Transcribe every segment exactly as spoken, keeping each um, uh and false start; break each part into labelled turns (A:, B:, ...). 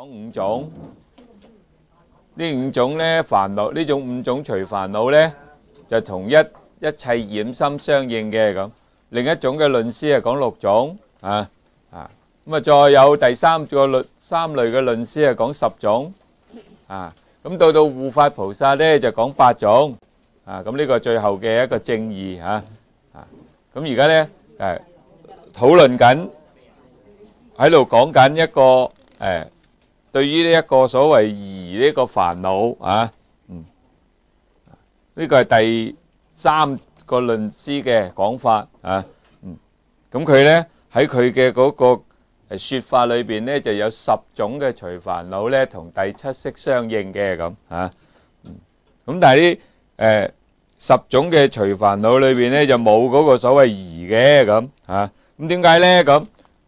A: 講五種，呢五種咧煩惱，呢種五種隨煩惱咧就同一一切染心相應嘅咁。另一種嘅論師係講六種啊啊，咁啊再有第三個論三類嘅論師係講十種啊，咁到到護法菩薩咧就講八種啊，咁呢個最後嘅一個正義嚇啊，咁而家咧誒討論緊。喺度講緊一個誒，對於呢一個所謂疑呢個煩惱啊，嗯，呢個係第三個論師嘅講法啊，嗯，咁佢咧喺佢嘅嗰個誒説法裏邊咧，就有十種嘅隨煩惱咧，同第七識相應嘅咁啊，嗯，咁但係呢誒十種嘅隨煩惱裏邊咧，就冇嗰個所謂疑嘅咁啊，咁點解咧咁？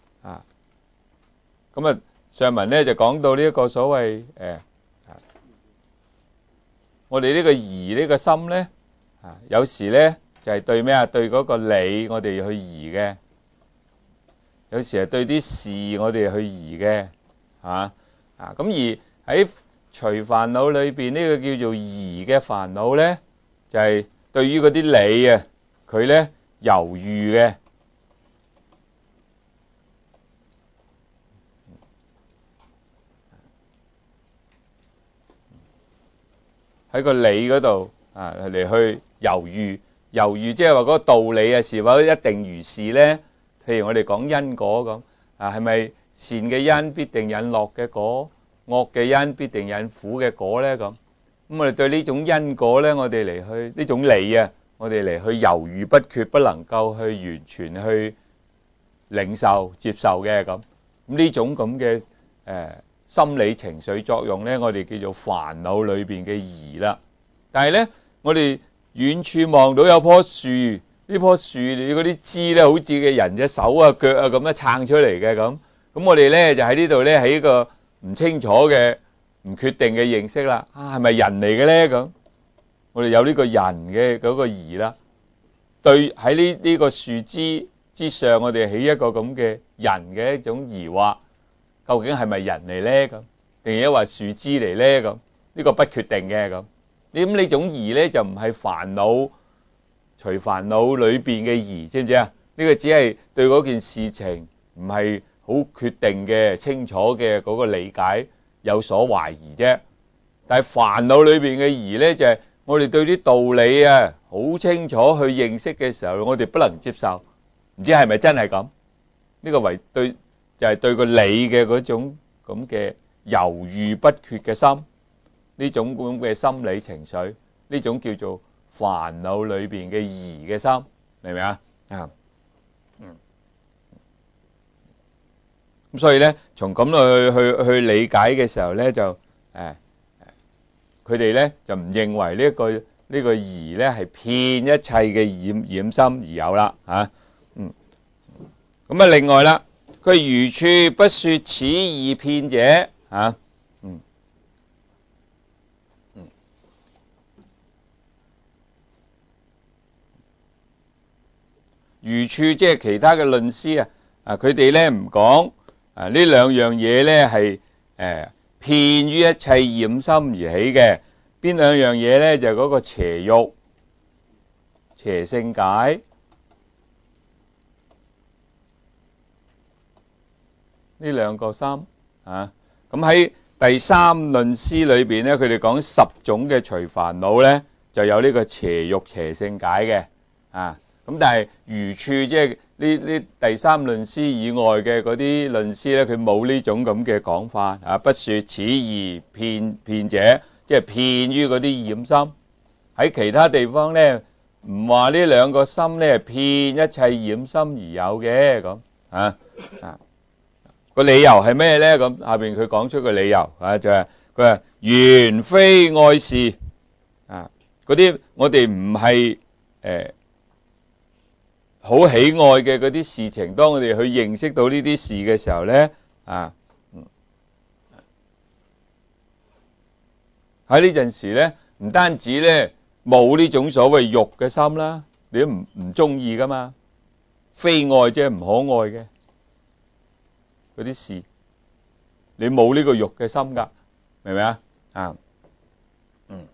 A: 咁啊，上文咧就講到呢一個所謂誒，我哋呢個疑呢個心咧，啊有時咧就係對咩啊？對嗰個理我哋去疑嘅，有時係對啲事我哋去疑嘅，嚇啊！咁而喺隨煩惱裏邊呢個叫做疑嘅煩惱咧，就係對於嗰啲理啊，佢咧猶豫嘅。喺個理嗰度啊嚟去猶豫，猶豫即係話嗰個道理啊是否一定如是咧？譬如我哋講因果咁啊，係咪善嘅因必定引樂嘅果，惡嘅因必定引苦嘅果咧？咁咁我哋對呢種因果咧，我哋嚟去呢種理啊，我哋嚟去猶豫不決，不能夠去完全去領受接受嘅咁。咁呢種咁嘅誒心理情緒作用咧，我哋叫做煩惱裏邊嘅疑啦。但係咧，我哋遠處望到有棵樹，呢棵樹你嗰啲枝咧，好似嘅人隻手啊、腳啊咁樣撐出嚟嘅咁。咁我哋咧就喺呢度咧，喺一個唔清楚嘅、唔決定嘅認識啦。啊，係咪人嚟嘅咧？咁我哋有呢個人嘅嗰個疑啦。對喺呢呢個樹枝之上，我哋起一個咁嘅人嘅一種疑惑。究竟係咪人嚟咧？咁定係話樹枝嚟咧？咁呢個不決定嘅咁。咁呢種疑咧就唔係煩惱隨煩惱裏邊嘅疑，知唔知啊？呢個只係對嗰件事情唔係好決定嘅、清楚嘅嗰個理解有所懷疑啫。但係煩惱裏邊嘅疑咧，就係我哋對啲道理啊好清楚去認識嘅時候，我哋不能接受，唔知係咪真係咁？呢個為對。就係對個理嘅嗰種咁嘅猶豫不決嘅心，呢種咁嘅心理情緒，呢種叫做煩惱裏邊嘅疑嘅心，明唔明啊？啊，嗯，咁所以咧，從咁去去去理解嘅時候咧，就誒，佢哋咧就唔認為呢一個呢個疑咧係遍一切嘅染染心而有啦，嚇，嗯，咁啊，另外啦。佢餘處不說此二遍者，啊，嗯，嗯，餘處即係其他嘅論師啊，啊，佢哋咧唔講啊，呢兩樣嘢咧係誒遍於一切染心而起嘅，邊兩樣嘢咧就係嗰個邪欲、邪勝解。呢兩個心啊，咁喺第三論師裏邊咧，佢哋講十種嘅隨煩惱咧，就有呢個邪欲、邪勝解嘅啊。咁但係餘處即係呢呢第三論師以外嘅嗰啲論師咧，佢冇呢種咁嘅講法啊。不說此二遍遍者，即係遍於嗰啲染心。喺其他地方咧，唔話呢兩個心咧係遍一切染心而有嘅咁啊啊。個理由係咩咧？咁下邊佢講出個理由啊，就係佢話緣非愛事啊，嗰啲我哋唔係誒好喜愛嘅嗰啲事情，當我哋去認識到呢啲事嘅時候咧啊，喺呢陣時咧，唔單止咧冇呢種所謂欲嘅心啦，你都唔唔中意噶嘛，非愛即係唔可愛嘅。嗰啲事你冇呢個欲嘅心噶，明唔明啊？啊，嗯，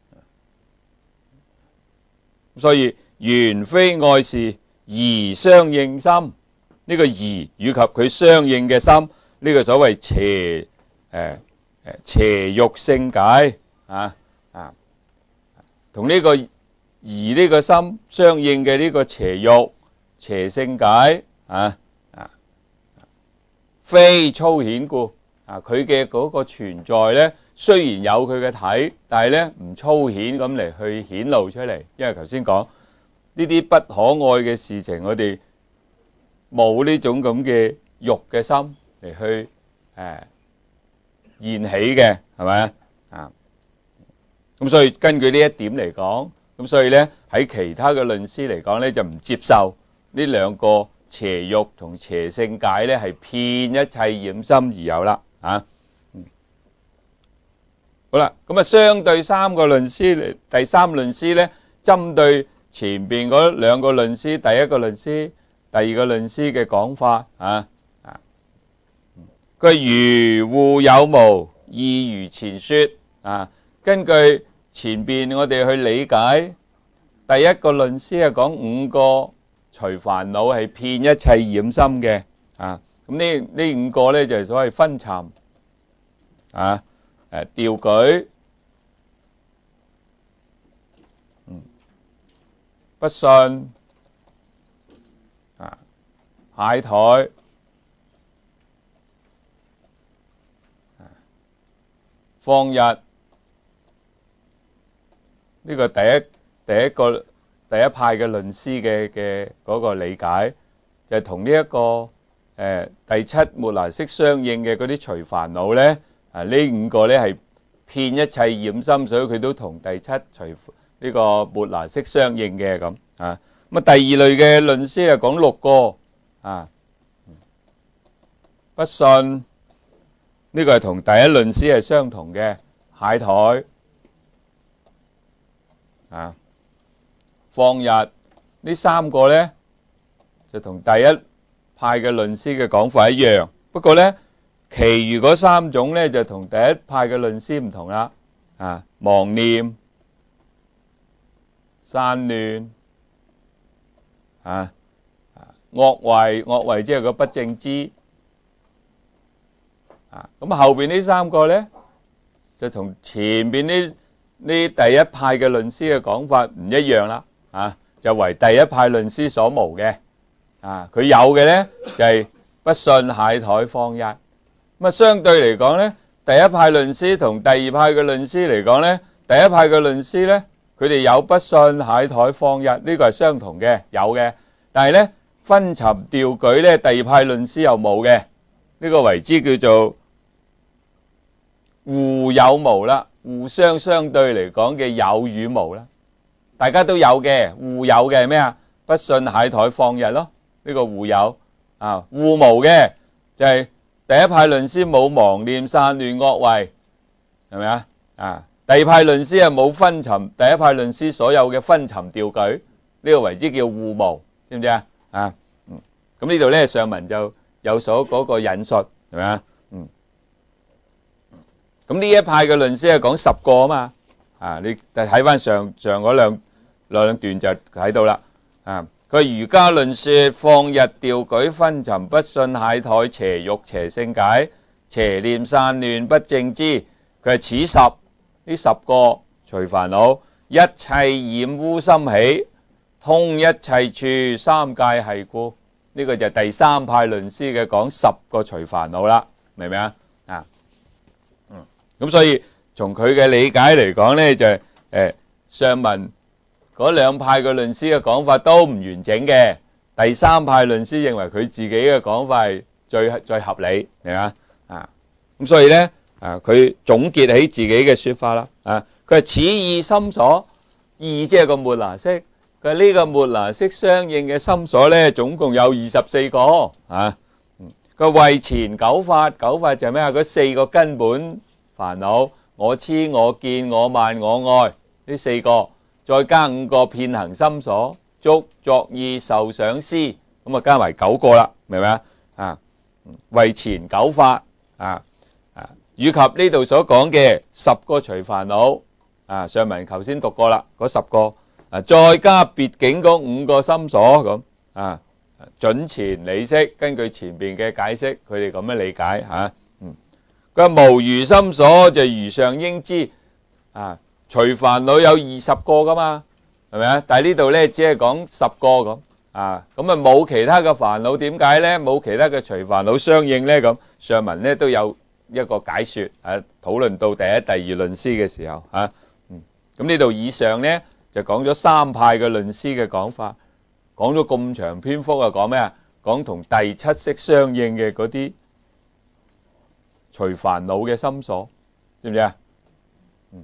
A: 所以原非愛事，而相應心。呢、這個而以及佢相應嘅心，呢、這個所謂邪誒誒邪欲性解啊啊，同呢個而呢個心相應嘅呢個邪欲邪性解啊啊，非粗顯故啊，佢嘅嗰個存在咧，雖然有佢嘅體，但係咧唔粗顯咁嚟去顯露出嚟，因為頭先講呢啲不可愛嘅事情，我哋冇呢種咁嘅欲嘅心嚟去誒現起嘅，係咪啊？咁所以根據呢一點嚟講，咁所以咧喺其他嘅論師嚟講咧，就唔接受呢兩個邪欲同邪性解咧係遍一切染心而有啦，啊，嗯，好啦，咁啊相對三個論師嚟，第三論師咧針對前邊嗰兩個論師，第一個論師。第二個論師嘅講法啊啊，佢如互有無，意如前說啊。根據前邊我哋去理解，第一個論師係講五個隨煩惱係遍一切染心嘅啊。咁呢呢五個咧就係所謂昏沉啊、誒掉舉、嗯不信。懈怠、放逸，呢、這個第一第一個第一派嘅論師嘅嘅嗰個理解，就係同呢一個誒、呃、第七末那識相應嘅嗰啲隨煩惱咧，啊呢五個咧係遍一切染心，所以佢都同第七隨呢個末那識相應嘅咁啊。咁啊第二類嘅論師係講六個。啊，不信呢、這個係同第一論師係相同嘅，懈怠啊，放逸呢三個咧就同第一派嘅論師嘅講法一樣，不過咧，其餘嗰三種咧就同第一派嘅論師唔同啦。啊，妄念、散亂啊。惡為，惡為即係個不正知啊！咁後邊呢三個咧，就同前邊呢呢第一派嘅論師嘅講法唔一樣啦啊！就為第一派論師所無嘅啊，佢有嘅咧就係、是、不信、懈怠、放逸。咁啊，相對嚟講咧，第一派論師同第二派嘅論師嚟講咧，第一派嘅論師咧，佢哋有不信、懈怠、放逸，呢、這個係相同嘅，有嘅，但係咧。昏沉掉舉咧，第二派論師又冇嘅，呢、這個為之叫做互有無啦，互相相對嚟講嘅有與無啦，大家都有嘅，互有嘅係咩啊？不信、懈怠、放逸咯，呢、這個互有啊，互無嘅就係、是、第一派論師冇妄念、散亂、惡為，係咪啊？啊，第二派論師係冇昏沉，第一派論師所有嘅昏沉掉舉，呢、這個為之叫互無，知唔知啊？啊，嗯，咁呢度咧上文就有所嗰個引述，係咪啊？嗯，咁呢一派嘅論師係講十個啊嘛，啊，你睇翻上上嗰兩兩段就睇到啦，啊，佢儒家論說放逸掉舉昏沉不信懈怠邪欲邪性解邪念散亂不正知，佢係此十呢十個隨煩惱一切染污心起。通一切處三界係故，呢、這個就係第三派論師嘅講十個隨煩惱啦，明唔明啊？啊，嗯，咁所以從佢嘅理解嚟講咧，就係、是、誒、呃、上文嗰兩派嘅論師嘅講法都唔完整嘅，第三派論師認為佢自己嘅講法係最最合理，明嘛？啊，咁所以咧啊，佢總結起自己嘅說法啦，啊，佢係此意心所，意即係個末那識。佢呢個末那識相應嘅心所咧，總共有二十四個啊。佢謂前九法，九法就係咩啊？嗰四個根本煩惱，我痴、我見、我慢、我愛呢四個，再加五個遍行心所，觸、作意、受、想、思，咁啊加埋九個啦，明唔明啊？啊，謂前九法啊， 以及呢度所講嘅十個除煩惱啊，上文頭先讀過啦，嗰十個啊，再加別境嗰五個心所咁啊，準前理識，根據前邊嘅解釋，佢哋咁樣理解嚇。嗯，佢話無餘心所就如上應知啊，除煩惱有二十個噶嘛，係咪啊？但係呢度咧只係講十個咁啊，咁啊冇其他嘅煩惱，點解咧？冇其他嘅除煩惱相應咧？咁上文咧都有一個解説啊，討論到第一、第二論師嘅時候嚇。嗯，咁呢度以上咧就講咗三派嘅論師嘅講法，講咗咁長篇幅啊，講咩啊？講同第七識相應嘅嗰啲除煩惱嘅心所，知唔知啊？嗯，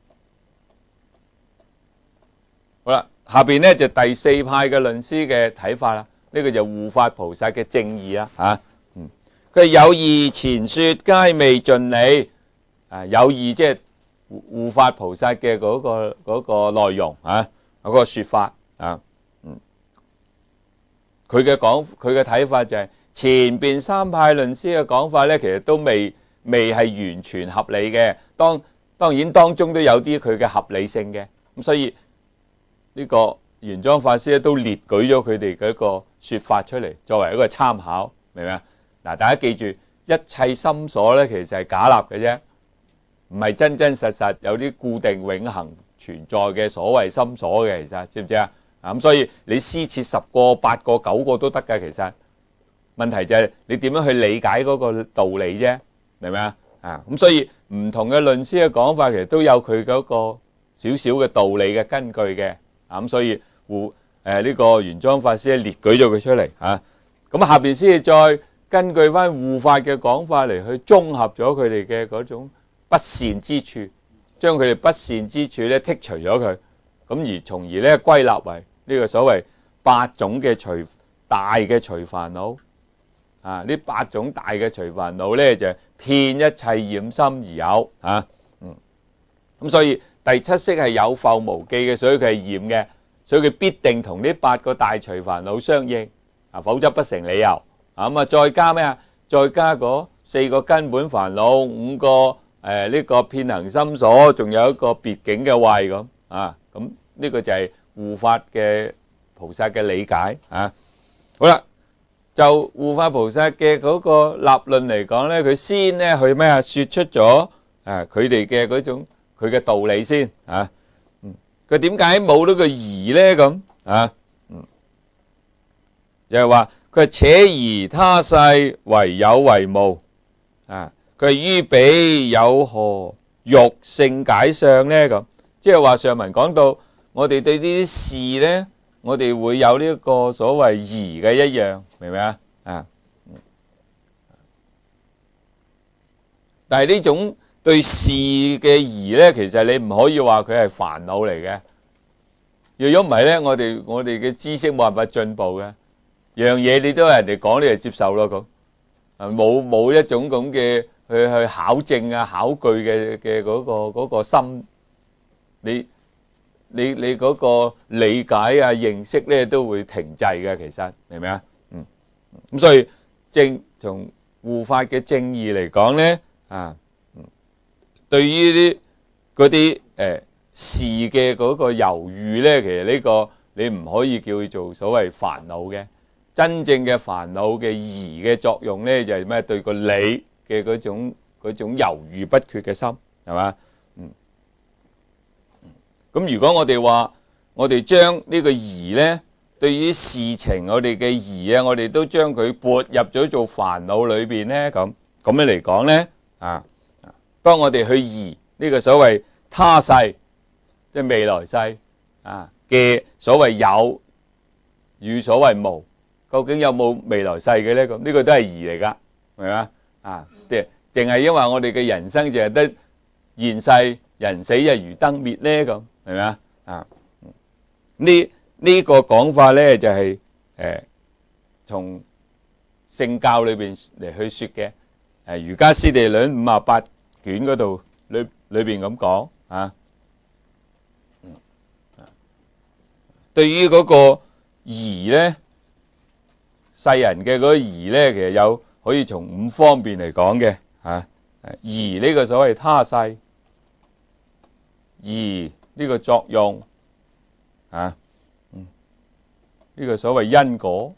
A: 好啦，下邊咧就第四派嘅論師嘅睇法啦。呢、這個就護法菩薩嘅正義啦嚇。嗯，佢有義前說皆未盡理啊，有義即係護法菩薩嘅嗰、那個嗰、那個內容啊，嗰、那個説法啊。嗯，佢嘅講佢嘅睇法就係、是、前邊三派論師嘅講法咧，其實都未未係完全合理嘅。當當然當中都有啲佢嘅合理性嘅。咁所以呢個玄奘法師咧都列舉咗佢哋嘅一個説法出嚟，作為一個參考，明唔明啊？嗱，大家記住，一切心所咧其實係假立嘅啫，唔係真真實實有啲固定永恆存在嘅所謂心所嘅。其實知唔知啊？啊咁，所以你施設十個、八個、九個都得㗎。其實問題就係你點樣去理解嗰個道理啫，明唔明啊？啊咁，所以唔同嘅論師嘅講法其實都有佢嗰個少少嘅道理嘅根據嘅。啊咁，所以護誒呢個玄奘法師列舉咗佢出嚟嚇。咁下邊先至再根據翻護法嘅講法嚟去綜合咗佢哋嘅嗰種不善之處，將佢哋不善之處咧剔除咗佢，咁而從而咧歸納為呢個所謂八種嘅除大嘅除煩惱啊！呢八種大嘅除煩惱咧就係遍一切染心而有啊。嗯，咁所以第七識係有覆無記嘅，所以佢係染嘅，所以佢必定同呢八個大除煩惱相應啊，否則不成理由啊。咁啊，再加咩啊？再加嗰四個根本煩惱，五個誒呢、呃這個遍行心所，仲有一個別境嘅慧咁啊。咁呢個就係護法嘅菩薩嘅理解啊。好啦，就護法菩薩嘅嗰個立論嚟講咧，佢先咧去咩啊？説出咗誒佢哋嘅嗰種佢嘅道理先啊。嗯，佢點解冇咗個疑咧？咁啊，嗯，又係話佢且疑他世為有為無啊。佢於彼有何欲勝解相咧？咁即係話上文講到我哋對呢啲事咧，我哋會有呢一個所謂疑嘅一樣，明唔明啊？啊，但係呢種對事嘅疑咧，其實你唔可以話佢係煩惱嚟嘅。如果唔係咧，我哋我哋嘅知識冇辦法進步嘅。樣嘢你都係人哋講，你就接受咯咁。啊，冇冇一種咁嘅去去考證啊、考據嘅嘅嗰個嗰個心，你你你嗰個理解啊、認識咧都會停滯嘅。其實明唔明啊？嗯，咁所以正從護法嘅正義嚟講咧，啊，嗯，對於啲嗰啲誒事嘅嗰個猶豫咧，其實呢個你唔可以叫做所謂煩惱嘅。真正嘅煩惱嘅疑嘅作用咧，就係咩？對個理嘅嗰種嗰種猶豫不決嘅心，係嘛？嗯。咁如果我哋話，我哋將呢個疑咧，對於事情我哋嘅疑啊，我哋都將佢撥入咗做煩惱裏邊咧，咁咁樣嚟講咧，啊，當我哋去疑呢個所謂他世，即係未來世啊嘅所謂有與所謂無。究竟有冇未來世嘅咧？咁呢個都係疑嚟噶，明嘛？啊，即係淨係因為我哋嘅人生淨係得現世，人死就如燈滅咧，咁明唔明啊？啊，呢呢個講法咧就係誒從聖教裏邊嚟去説嘅，誒《瑜伽師地論》五十八卷嗰度裏裏邊咁講啊。對於嗰個疑咧。世人嘅嗰個疑咧，其實有可以從五方面嚟講嘅嚇。 疑呢個所謂他世，疑呢個作用啊，嗯，呢個所謂因果。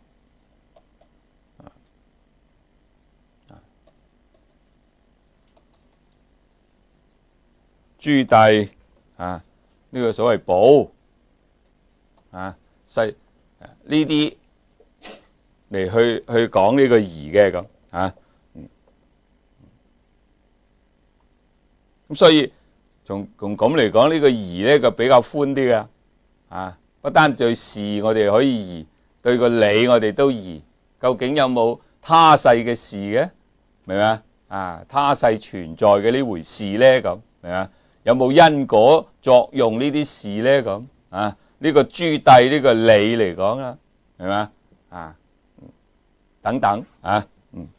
A: 諸帝啊，呢個所謂寶啊，細呢啲嚟去去講呢個疑嘅咁啊，嗯，咁所以從從咁嚟講，呢個疑咧就比較寬啲嘅啊，不單對事我哋可以疑，對個理我哋都疑。究竟有冇他世嘅事嘅？明唔明啊？啊，他世存在嘅呢回事咧，咁明唔明啊？有冇因果作用呢啲事咧？咁啊，呢個諸帝呢個理嚟講啦，係咪啊？等等啊，嗯，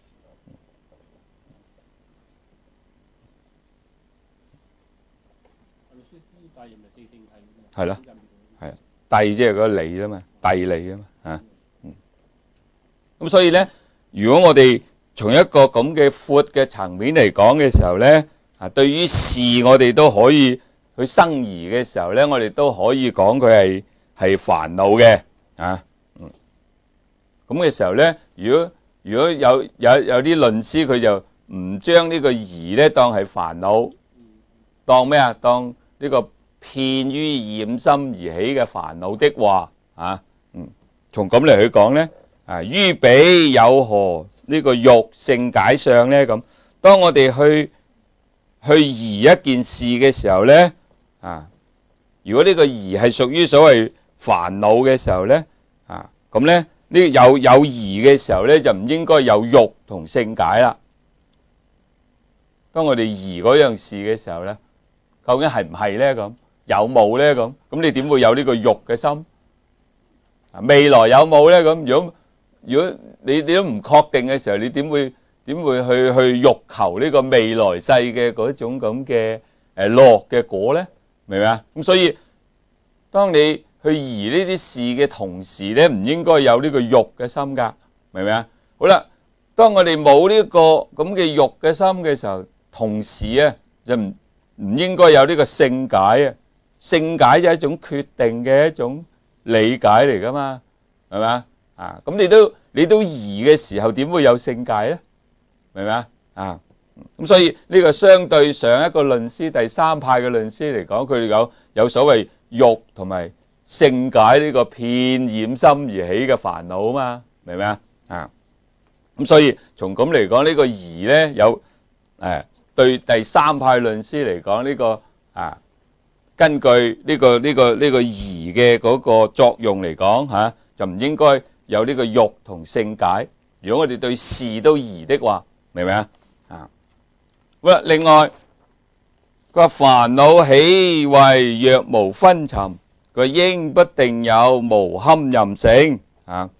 A: 係咯，係帝即係嗰個理啊嘛，帝理啊嘛，啊，嗯，咁所以咧，如果我哋從一個咁嘅闊嘅層面嚟講嘅時候咧，啊，對於事我哋都可以去生疑嘅時候咧，我哋都可以講佢係係煩惱嘅啊，嗯，咁嘅時候咧，如果如果有有有啲論師佢就唔將呢個疑咧當係煩惱，當咩啊？當呢個遍於染心而起嘅煩惱的話啊，嗯，從咁嚟去講咧，啊，於彼有何呢個欲性解相咧？咁當我哋去去疑一件事嘅時候咧，啊，如果呢個疑係屬於所謂煩惱嘅時候咧，啊，咁咧呢有有疑嘅時候咧，就唔應該有欲同性解啦。當我哋疑嗰樣事嘅時候咧，究竟係唔係咧？咁有冇咧？咁咁你點會有呢個欲嘅心？啊，未來有冇咧？咁如果如果你你都唔確定嘅時候，你點會？點會去去欲求呢個未來世嘅嗰種咁嘅誒樂嘅果咧？明唔明啊？咁所以當你去疑呢啲事嘅同時咧，唔應該有呢個欲嘅心噶，明唔明啊？好啦，當我哋冇呢個咁嘅欲嘅心嘅時候，同時啊就唔唔應該有呢個性解啊。性解就係一種決定嘅一種理解嚟噶嘛，係咪啊？啊，咁你都你都疑嘅時候，點會有性解咧？明唔明啊？啊，咁所以呢個相對上一個論師第三派嘅論師嚟講，佢哋有有所謂欲同埋性解呢個遍染心而起嘅煩惱啊嘛，明唔明啊？啊，咁所以從咁嚟講，呢個疑咧有誒對第三派論師嚟講呢個啊，根據呢個呢個呢個疑嘅嗰個作用嚟講嚇，就唔應該有呢個欲同性解。如果我哋對事都疑的話，明唔明啊？啊，好啦，另外佢話煩惱起為若無昏沉，佢應不定有無堪任性啊，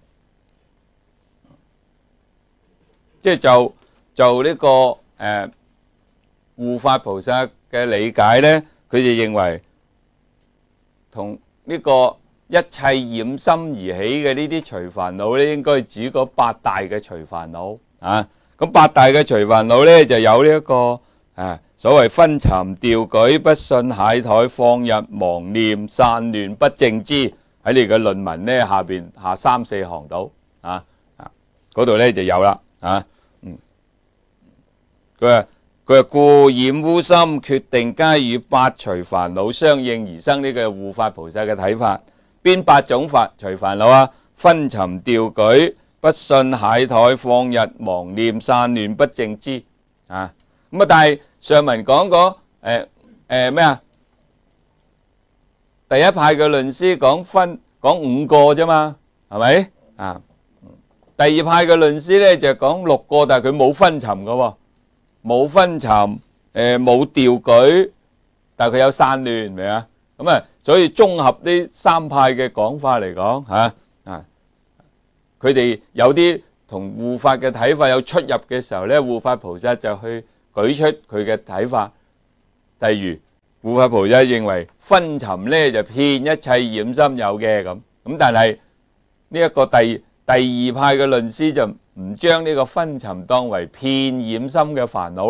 A: 即係就就呢個誒護法菩薩嘅理解咧，佢就認為同呢個一切染心而起嘅呢啲隨煩惱咧，應該指嗰八大嘅隨煩惱啊。咁八大嘅隨煩惱咧，就有呢、這、一個啊所謂昏沉、掉舉、不信、懈怠、放逸、妄念、散亂、不正知，喺你嘅論文咧下邊下三四行度啊啊嗰度咧就有啦啊，嗯，佢話佢話故染污心決定皆與八隨煩惱相應而生，呢個護法菩薩嘅睇法。邊八種法隨煩惱啊？昏沉、掉舉、不信、懈怠、放逸、妄念、散亂、不正知啊。咁啊，但係上文講過誒誒咩啊？第一派嘅論師講分講五個啫嘛，係咪啊？第二派嘅論師咧就講六個，但係佢冇昏沉噶喎，冇昏沉誒冇掉舉，但係佢有散亂，明唔明啊？咁啊，所以綜合呢三派嘅講法嚟講嚇啊，佢哋有啲同護法嘅睇法有出入嘅時候咧，護法菩薩就去舉出佢嘅睇法。例如護法菩薩認為昏沉咧就遍一切染心有嘅咁，咁但係呢一個第第二派嘅論師就唔將呢個昏沉當為遍染心嘅煩惱咯，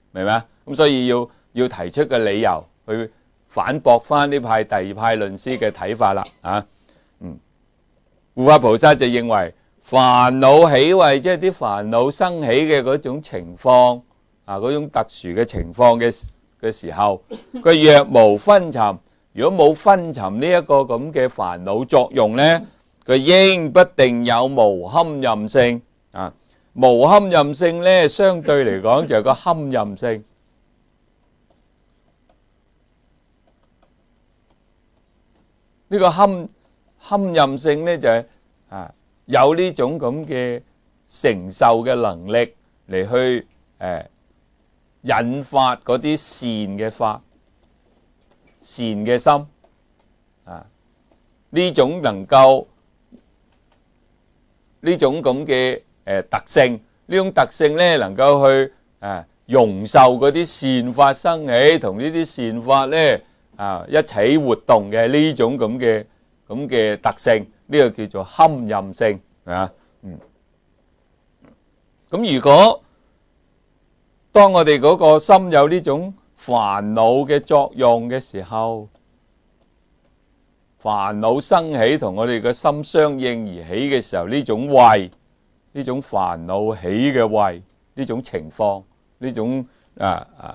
A: 明白？咁所以要要提出個理由去反駁翻呢派第二派論師嘅睇法啦。啊，嗯，護法菩薩就認為煩惱起慧，即係啲煩惱生起嘅嗰種情況啊，嗰種特殊嘅情況嘅嘅時候，佢若無昏沉，如果冇昏沉呢一個咁嘅煩惱作用呢，佢應不定有無堪任性啊。無堪任性呢，相對嚟講就係個堪任性。呢個堪堪任性呢，就係啊有呢種咁嘅承受嘅能力嚟去誒引發嗰啲善嘅法、善嘅心啊，呢種能夠呢種咁嘅誒特性，呢種特性咧能夠去誒容受嗰啲善法生起，同呢啲善法咧啊一齊活動嘅呢種咁嘅咁嘅特性，呢個叫做堪任性啊。嗯，咁如果當我哋嗰個心有呢種煩惱嘅作用嘅時候，煩惱生起同我哋嘅心相應而起嘅時候，呢種慧，呢種煩惱起嘅慧，呢種情況，呢種啊啊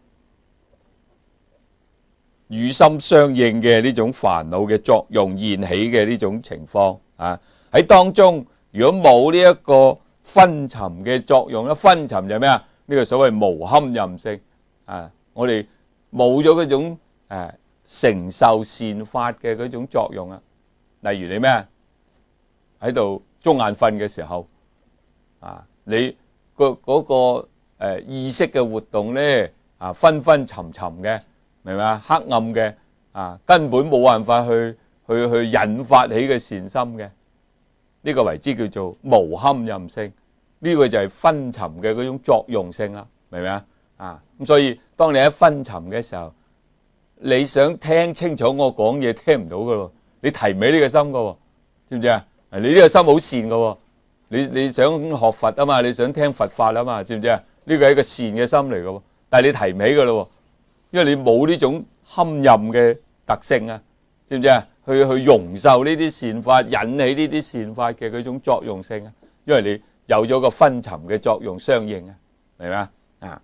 A: 與心相應嘅呢種煩惱嘅作用現起嘅呢種情況啊，喺當中如果冇呢一個昏沉嘅作用咧，昏沉就係咩啊？呢個所謂無堪任性啊！我哋冇咗嗰種誒承受善法嘅嗰種作用啊。例如你咩喺度中眼瞓嘅時候啊，你個嗰個誒意識嘅活動咧啊，昏昏沉沉嘅，明唔明啊？黑暗嘅啊，根本冇辦法去去去引發起嘅善心嘅，呢個為之叫做無堪任性。呢個就係昏沉嘅嗰種作用性啦，明唔明啊？啊，咁所以當你喺昏沉嘅時候，你想聽清楚我講嘢，聽唔到噶咯，你提唔起呢個心噶喎，知唔知啊？你呢個心好善噶喎，你你想學佛啊嘛，你想聽佛法啊嘛，知唔知啊？呢個係一個善嘅心嚟噶喎，但係你提唔起噶咯，因為你冇呢種堪任嘅特性啊，知唔知啊？去去容受呢啲善法，引起呢啲善法嘅嗰種作用性啊，因為你有咗個昏沉嘅作用相應啊，明唔明啊？啊，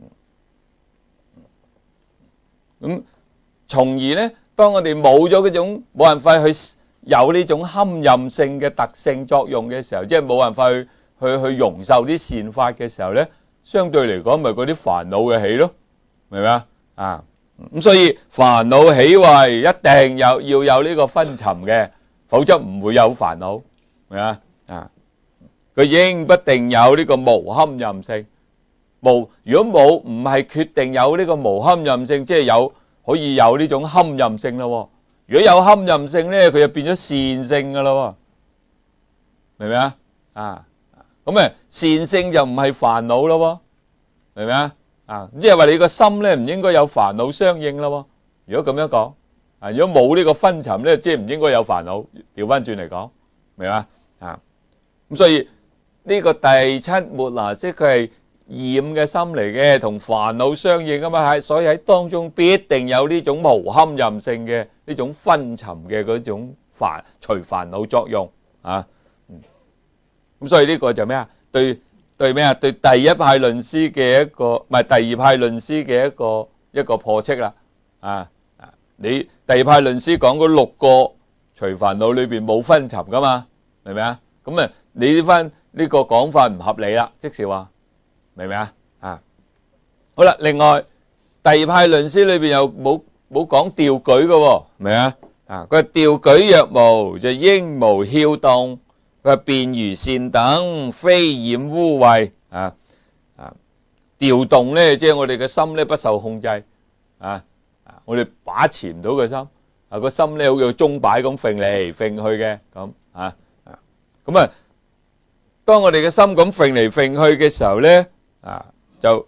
A: 咁從而咧，當我哋冇咗嗰種冇辦法去有呢種堪任性嘅特性作用嘅時候，即係冇辦法去去去容受啲善法嘅時候咧，相對嚟講咪嗰啲煩惱嘅起咯，明唔明啊？啊，咁所以煩惱起慧一定有要有呢個昏沉嘅，否則唔會有煩惱，明唔明啊？啊。佢應不定有呢個無堪任性，無如果冇唔係決定有呢個無堪任性，即係有可以有呢種堪任性咯。如果有堪任性咧，佢就變咗善性噶啦，明唔明啊？啊，咁啊善性就唔係煩惱咯，明唔明啊？啊，即係話你個心咧唔應該有煩惱相應咯。如果咁樣講，啊，如果冇呢個昏沉咧，即係唔應該有煩惱。調翻轉嚟講，明嘛？啊，咁所以。呢個第七末那識佢係染嘅心嚟嘅，同煩惱相應啊嘛，係所以喺當中必定有呢種無堪任性嘅呢種昏沉嘅嗰種煩隨煩惱作用啊。咁所以呢個就咩啊？對對咩啊？對第一派論師嘅一個唔係第二派論師嘅一個一個破斥啦。啊啊！你第二派論師講嗰六個隨煩惱裏邊冇昏沉噶嘛？明唔明啊？咁啊，你呢番呢個講法唔合理啦，即是話明唔明啊？啊，好啦，另外第二派論師裏邊又冇冇講調舉嘅喎，明啊？啊，佢話調舉若無就應無囂動，佢話便如善等非染污穢啊啊！調動咧，即係我哋嘅心咧不受控制啊啊！我哋把持唔到個心啊，個心咧好似鐘擺咁揈嚟揈去嘅咁啊啊！咁啊，當我哋嘅心咁揈嚟揈去嘅時候咧啊，就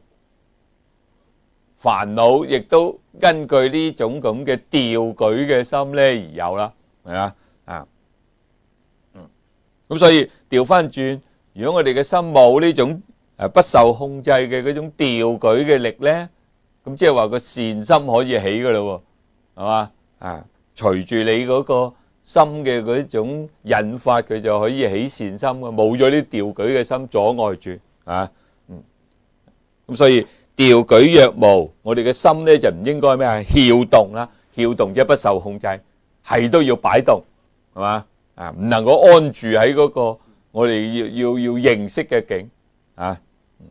A: 煩惱亦都根據呢種咁嘅調舉嘅心咧而有啦，係嘛啊？嗯，咁所以調翻轉，如果我哋嘅心冇呢種誒不受控制嘅嗰種調舉嘅力咧，咁即係話個善心可以起噶咯喎，係嘛？啊，隨住你嗰個心嘅嗰種引發，佢就可以起善心嘅，冇咗啲調舉嘅心阻礙住啊。嗯，咁所以調舉若無，我哋嘅心咧就唔應該咩啊？囂動啦，囂動即係不受控制，係都要擺動，係嘛？啊，唔能夠安住喺嗰個我哋要要要認識嘅境啊。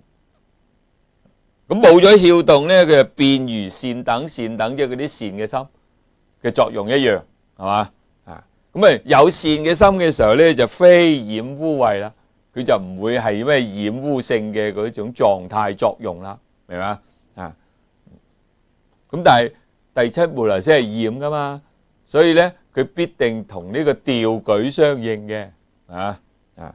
A: 咁冇咗囂動咧，佢就變如善等，善等即係嗰啲善嘅心嘅作用一樣，係嘛？啊，咁啊有善嘅心嘅時候咧，就非染污穢啦，佢就唔會係咩染污性嘅嗰種狀態作用啦，明嘛？啊，咁但係第七無能先係染噶嘛，所以咧佢必定同呢個調舉相應嘅，啊啊，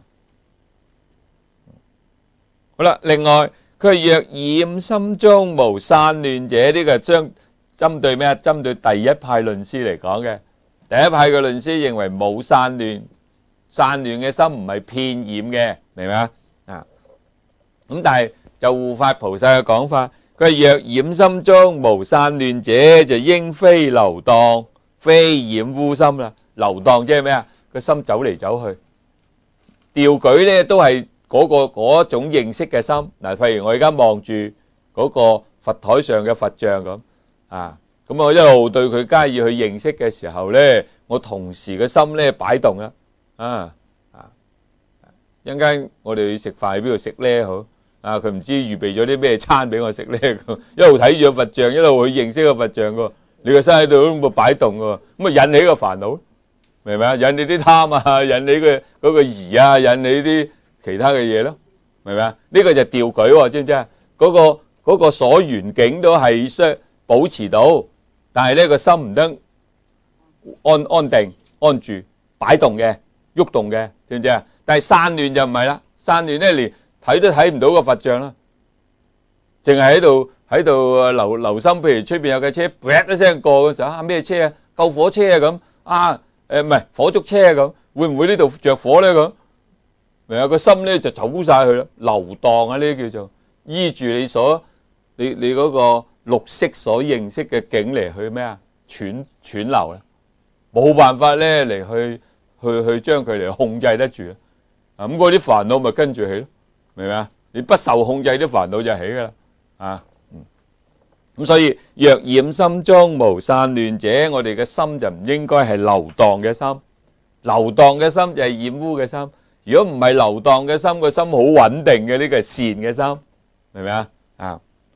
A: 好啦，另外。佢若染心中無散亂者，呢個係將針對咩啊？針對第一派論師嚟講嘅。第一派嘅論師認為冇散亂，散亂嘅心唔係遍染嘅，明唔明啊？啊，咁但係就護法菩薩嘅講法，佢若染心中無散亂者，就應非流蕩，非染污心啦。流蕩即係咩啊？個心走嚟走去，調舉咧都係。嗰個嗰種認識嘅心，嗱，譬如我而家望住嗰個佛台上嘅佛像咁，啊，咁我一路對佢加以去認識嘅時候咧，我同時嘅心咧擺動啦，啊啊，一陣間我哋去食飯喺邊度食咧好，啊，佢唔知預備咗啲咩餐俾我食咧，一路睇住個佛像，一路去認識個佛像嘅，你個身喺度咁咪擺動嘅，咁啊引起個煩惱，明唔明啊？引你啲貪啊，引你嘅嗰個疑啊，引你啲。其他嘅嘢咯，明唔明啊？呢個就調舉喎，知唔知啊？嗰個嗰個所緣境都係相保持到，但係呢個心唔得安安定安住擺動嘅喐動嘅，知唔知啊？但係散亂就唔係啦，散亂咧連睇都睇唔到個佛像啦，淨係喺度喺度留留心，譬如出邊有架車，嗶一聲過嘅時候啊，咩車啊？救火車啊咁啊？誒唔係火燭車啊咁，會唔會呢度着火咧咁？明啊，個心咧就走晒去啦，流蕩啊，呢啲叫做依住你所你你嗰個綠色所認識嘅境嚟去咩啊？串串流啦，冇辦法咧嚟去去去將佢嚟控制得住啊！咁嗰啲煩惱咪跟住起咯，明唔明啊？你不受控制啲煩惱就起噶啦，啊，咁所以若染心中無散亂者，我哋嘅心就唔應該係流蕩嘅心，流蕩嘅心就係染污嘅心。如果唔係流蕩嘅心，個心好穩定嘅，呢個係善嘅心，明唔明啊？啊，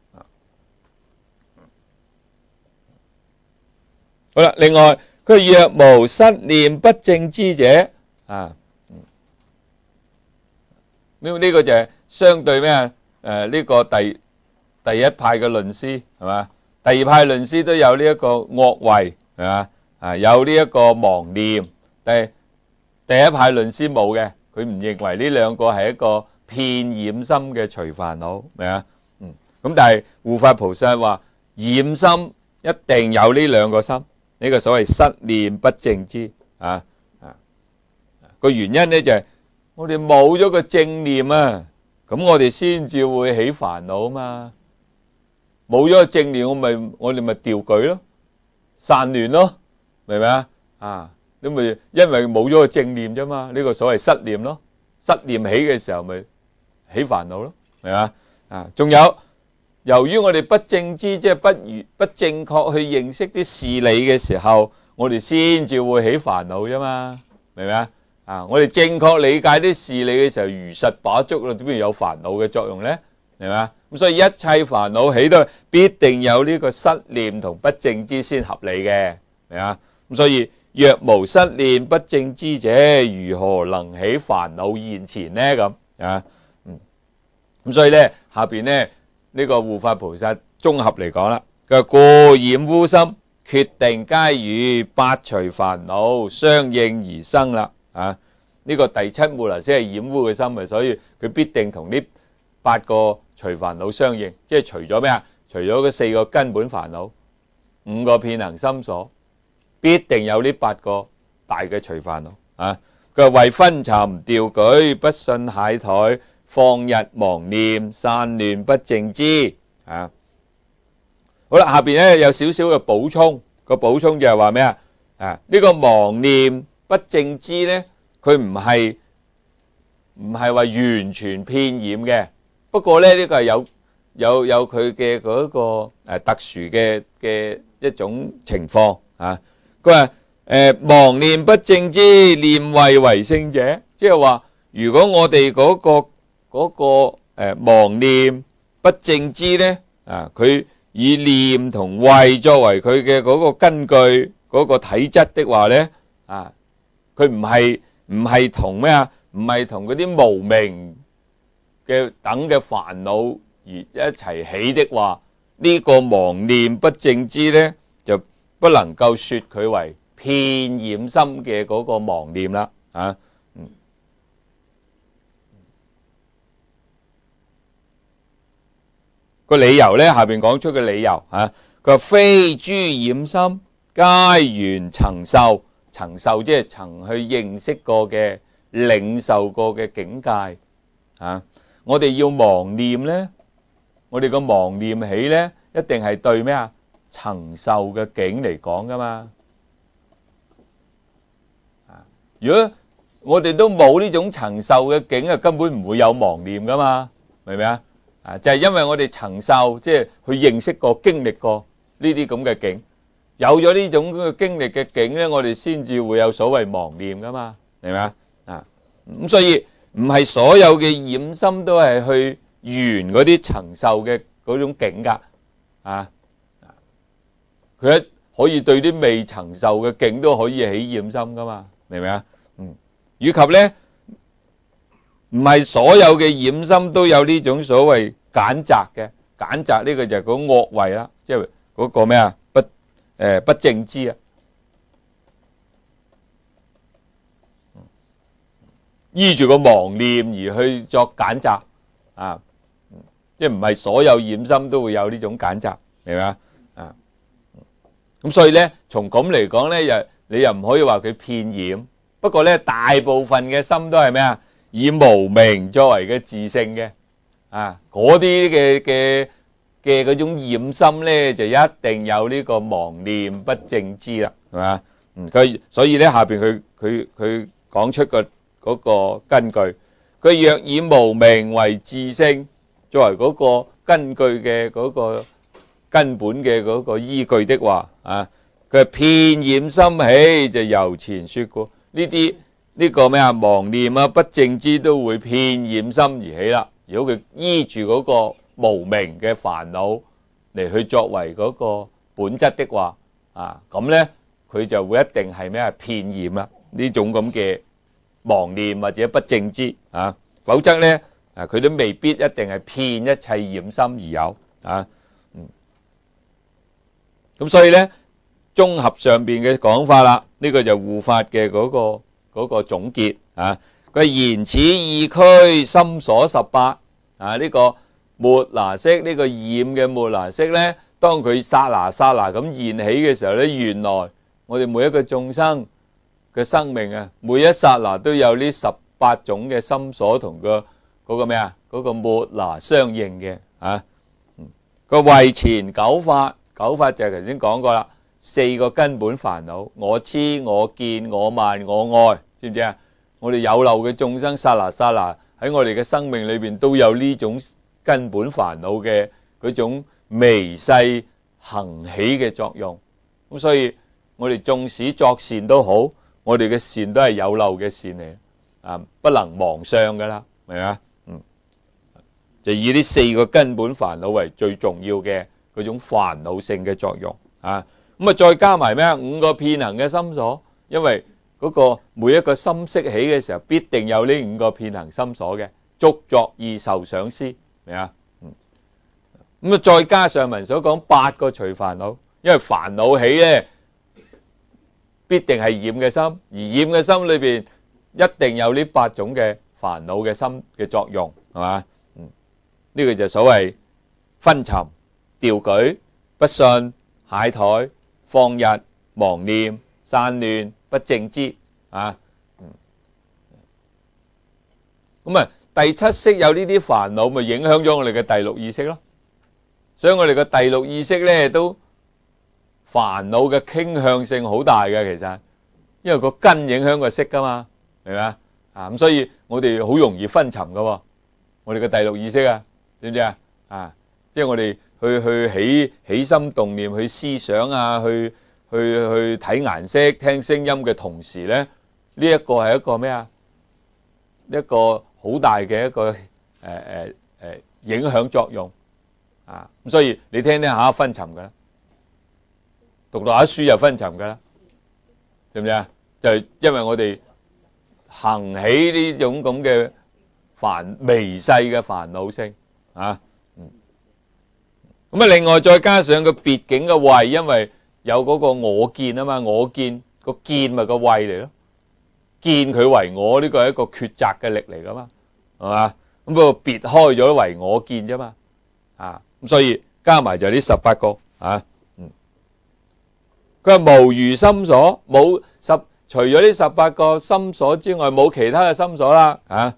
A: 好啦，另外佢若無失念不正知者，啊，呢呢個就係相對咩啊？誒，呢個第第一派嘅論師係嘛？第二派論師都有呢一個惡慧係嘛？啊，有呢一個妄念，但係第一派論師冇嘅。佢唔認為呢兩個係一個遍染心嘅隨煩惱，明啊？嗯，咁但係護法菩薩話染心一定有呢兩個心，呢個所謂失念不正知啊啊個原因咧就係我哋冇咗個正念啊，咁我哋先至會起煩惱嘛。冇咗個正念，我咪我哋咪調舉咯，散亂咯，明唔明啊？啊！咁咪因為冇咗個正念啫嘛，呢個所謂失念咯，失念起嘅時候咪起煩惱咯，係嘛？啊，仲有由於我哋不正知，即係不如不正確去認識啲事理嘅時候，我哋先至會起煩惱啫嘛，明唔明啊？啊，我哋正確理解啲事理嘅時候，如實把捉啦，點會有煩惱嘅作用咧？係嘛？咁所以一切煩惱起都必定有呢個失念同不正知先合理嘅，係嘛？咁所以。若無失念不正知者，如何能起煩惱現前呢？咁啊，嗯，咁所以咧下邊咧呢、這個護法菩薩綜合嚟講啦，佢話故染污心，決定皆與八隨煩惱相應而生啦。啊，呢、這個第七無能先係染污嘅心啊，所以佢必定同呢八個隨煩惱相應，即係除咗咩啊？除咗嗰四個根本煩惱，五個遍行心所。必定有呢八個大嘅隨煩惱啊！佢話為昏沉調舉不信懈怠， 放逸妄念，散亂不正知啊。好啦，下邊咧有少少嘅補充，個補充就係話咩啊？啊，呢個妄念不正知咧，佢唔係唔係話完全遍染嘅，不過咧呢個係有有有佢嘅嗰個誒特殊嘅嘅一種情況啊。佢話誒妄念不正知，念謂為聖者，即係話如果我哋嗰個嗰個誒妄念不正知咧啊，佢以念同慧作為佢嘅嗰個根據嗰個體質的話咧啊，佢唔係唔係同咩啊？唔係同嗰啲無明嘅等嘅煩惱而一齊起的話，呢個妄念不正知咧，就不能夠說佢為遍染心嘅嗰個妄念啦啊。嗯，個理由咧，下邊講出嘅理由啊，佢話非諸染心，皆緣曾受，曾受即係曾去認識過嘅、領受過嘅境界啊。我哋要妄念咧，我哋個妄念起咧，一定係對咩啊？曾受嘅境嚟講噶嘛。啊，如果我哋都冇呢種曾受嘅境啊，根本唔會有妄念噶嘛，明唔明啊？啊，就係因為我哋曾受，即係去認識過、經歷過呢啲咁嘅境，有咗呢種嘅經歷嘅境咧，我哋先至會有所謂妄念噶嘛，明唔明啊？啊，咁所以唔係所有嘅染心都係去緣嗰啲曾受嘅嗰種境噶，啊，佢一可以對啲未曾受嘅境都可以起染心噶嘛，明唔明啊？嗯，以及咧。唔係所有嘅染心都有呢種所謂揀擇嘅，揀擇呢個就係嗰惡慧啦，即係嗰個咩啊？不誒不正知啊，依住個妄念而去作揀擇啊，即係唔係所有染心都會有呢種揀擇，明唔明啊？啊，咁所以咧，從咁嚟講咧，又你又唔可以話佢遍染，不過咧，大部分嘅心都係咩啊？以無明作為嘅自性嘅，啊，嗰啲嘅嘅嘅嗰種染心咧，就一定有呢個妄念不正知啦，係嘛？嗯，佢所以咧下邊佢佢佢講出個嗰個根據，佢若以無明為自性作為嗰個根據嘅嗰個根本嘅嗰個依據的話，啊，佢遍染心起就由前說過呢啲。呢個咩啊？妄念啊，不正知都會遍染心而起啦。如果佢依住嗰個無明嘅煩惱嚟去作為嗰個本質的話，啊咁咧，佢就會一定係咩啊？遍染啦。呢種咁嘅妄念或者不正知啊，否則咧啊，佢都未必一定係遍一切染心而有啊。嗯，咁所以咧，綜合上邊嘅講法啦，呢個就護法嘅嗰個。嗰個總結啊，佢言此意區心所十八啊，呢個末那識呢個染嘅末那識咧，當佢剎那剎那咁現起嘅時候咧，原來我哋每一個眾生嘅生命啊，每一剎那都有呢十八種嘅心所同個嗰個咩啊，嗰個末那相應嘅啊。個謂前九法，九法就係頭先講過啦，四個根本煩惱，我癡、我見、我慢、我愛。知唔知啊？我哋有漏嘅眾生，剎那剎那喺我哋嘅生命裏邊都有呢種根本煩惱嘅嗰種微細行起嘅作用。咁所以我哋縱使作善都好，我哋嘅善都係有漏嘅善嚟啊，不能忘相噶啦，明啊？嗯，就以呢四個根本煩惱為最重要嘅嗰種煩惱性嘅作用啊。咁啊，再加埋咩啊？五個遍行嘅心所，因為嗰個每一個心識起嘅時候，必定有呢五個遍行心所嘅觸作意受想思，明啊？嗯，咁啊，再加上文所講八個隨煩惱，因為煩惱起咧，必定係染嘅心，而染嘅心裏邊一定有呢八種嘅煩惱嘅心嘅作用，係嘛？嗯，呢個就所謂昏沉、掉舉、不信、懈怠、放逸、妄念、散亂、不正知啊，咁啊， 第七識有呢啲煩惱，咪影響咗我哋嘅第六意識咯。所以我哋嘅第六意識咧都煩惱嘅傾向性好大嘅，其實因為個根影響個識噶嘛，明唔明啊？啊咁，所以我哋好容易昏沉噶。我哋嘅第六意識啊，知唔知啊？啊，即係我哋去去起起心動念，去思想啊，去去去睇顏色、聽聲音嘅同時咧，呢一個係一個咩啊？一個好大嘅一個誒誒誒影響作用啊！咁所以你聽聽下昏沉噶啦，讀讀下書就昏沉噶啦，知唔知啊？就係因為我哋行起呢種咁嘅煩微細嘅煩惱性啊，嗯，咁啊，另外再加上個別境嘅慧，因為有嗰個我見啊嘛，我見個見咪個慧嚟咯，見佢為我呢個係一個抉擇嘅力嚟噶嘛，係嘛？咁不過別開咗為我見啫嘛，啊，咁所以加埋就係呢十八個啊，嗯，佢話無餘心所，冇十除咗呢十八個心所之外，冇其他嘅心所啦，啊。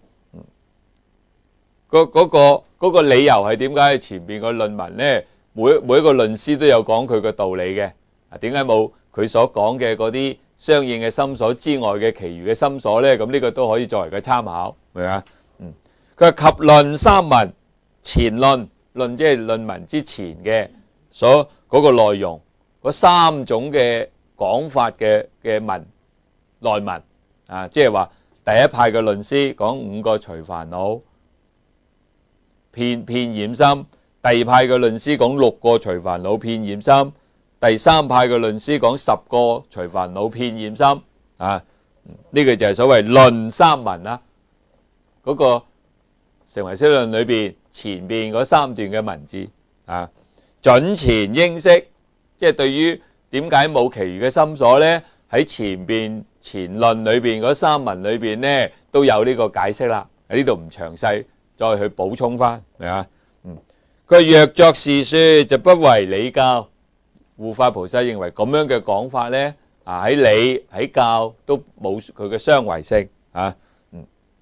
A: 嗰嗰個嗰個理由係點解？前邊個論文咧，每每一個論師都有講佢個道理嘅。啊，點解冇佢所講嘅嗰啲相應嘅心所之外嘅其餘嘅心所咧？咁呢個都可以作為個參考，明嘛？嗯，佢話及論三文，前論論即係論文之前嘅所嗰個內容，嗰三種嘅講法嘅嘅文內文啊，即係話第一派嘅論師講五個除煩惱。遍遍染心，第二派嘅論師講六個除煩惱遍染心，第三派嘅論師講十個除煩惱遍染心啊！呢個就係所謂論三文啦。嗰個成唯識論裏邊前邊嗰三段嘅文字啊，準前應識，即係對於點解冇其餘嘅心所呢？喺前邊前論裏邊嗰三文裏邊呢都有呢個解釋啦。喺呢度唔詳細。再去補充翻，係嘛？嗯，佢若作是說，就不為理教。護法菩薩認為咁樣嘅講法咧，啊喺理喺教都冇佢嘅相違性啊。嗯，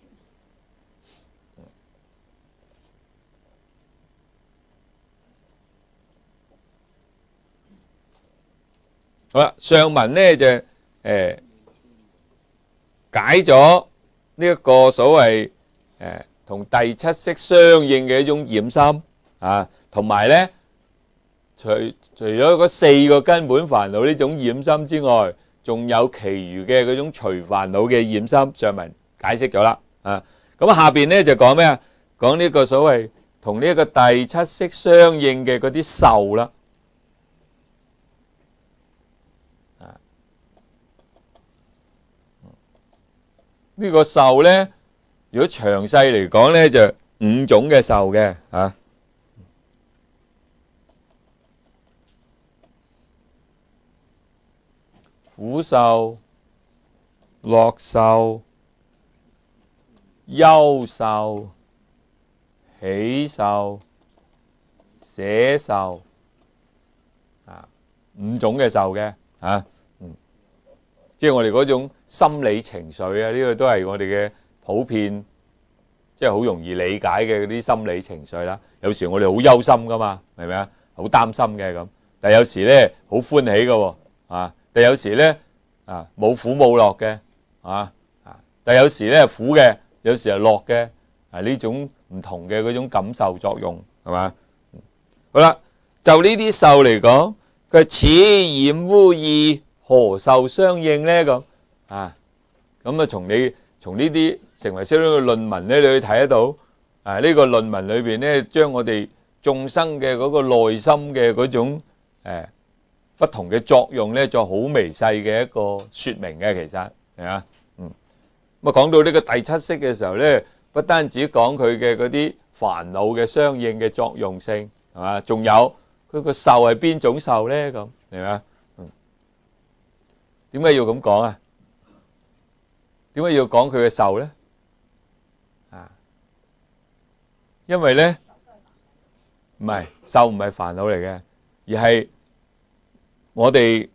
A: 好啦，上文咧就誒解咗呢一個所謂誒。同第七識相應嘅一種染心啊，同埋咧，除除咗嗰四個根本煩惱呢種染心之外，仲有其餘嘅嗰種除煩惱嘅染心。上文解釋咗啦，啊，咁下邊咧就講咩啊？講呢個所謂同呢一個第七識相應嘅嗰啲受啦，啊，呢個受咧。如果詳細嚟講咧，就五種嘅受嘅嚇，苦受、樂受、憂受、喜受、捨受啊，五種嘅受嘅嚇，嗯，即係我哋嗰種心理情緒啊，呢個都係我哋嘅。普遍即係好容易理解嘅嗰啲心理情緒啦。有時我哋好憂心噶嘛，係咪啊？好擔心嘅咁，但係有時咧好歡喜嘅喎，啊！但係有時咧啊冇苦冇樂嘅，啊啊！但係有時咧苦嘅，有時係樂嘅，啊呢種唔同嘅嗰種感受作用係嘛？好啦，就呢啲受嚟講，佢此染污意何受相應咧？咁啊咁啊，從你從呢啲成唯識論嘅論文咧，你去睇得到，啊呢個論文裏邊咧，將我哋眾生嘅嗰個內心嘅嗰種誒不同嘅作用咧，作好微細嘅一個說明嘅，其實係嘛，嗯，咁啊講到呢個第七識嘅時候咧，不單止講佢嘅嗰啲煩惱嘅相應嘅作用性，係嘛，仲有佢個受係邊種受咧？咁係嘛，嗯，點解要咁講啊？點解要講佢嘅受咧？啊，因為咧唔係受唔係煩惱嚟嘅，而係我哋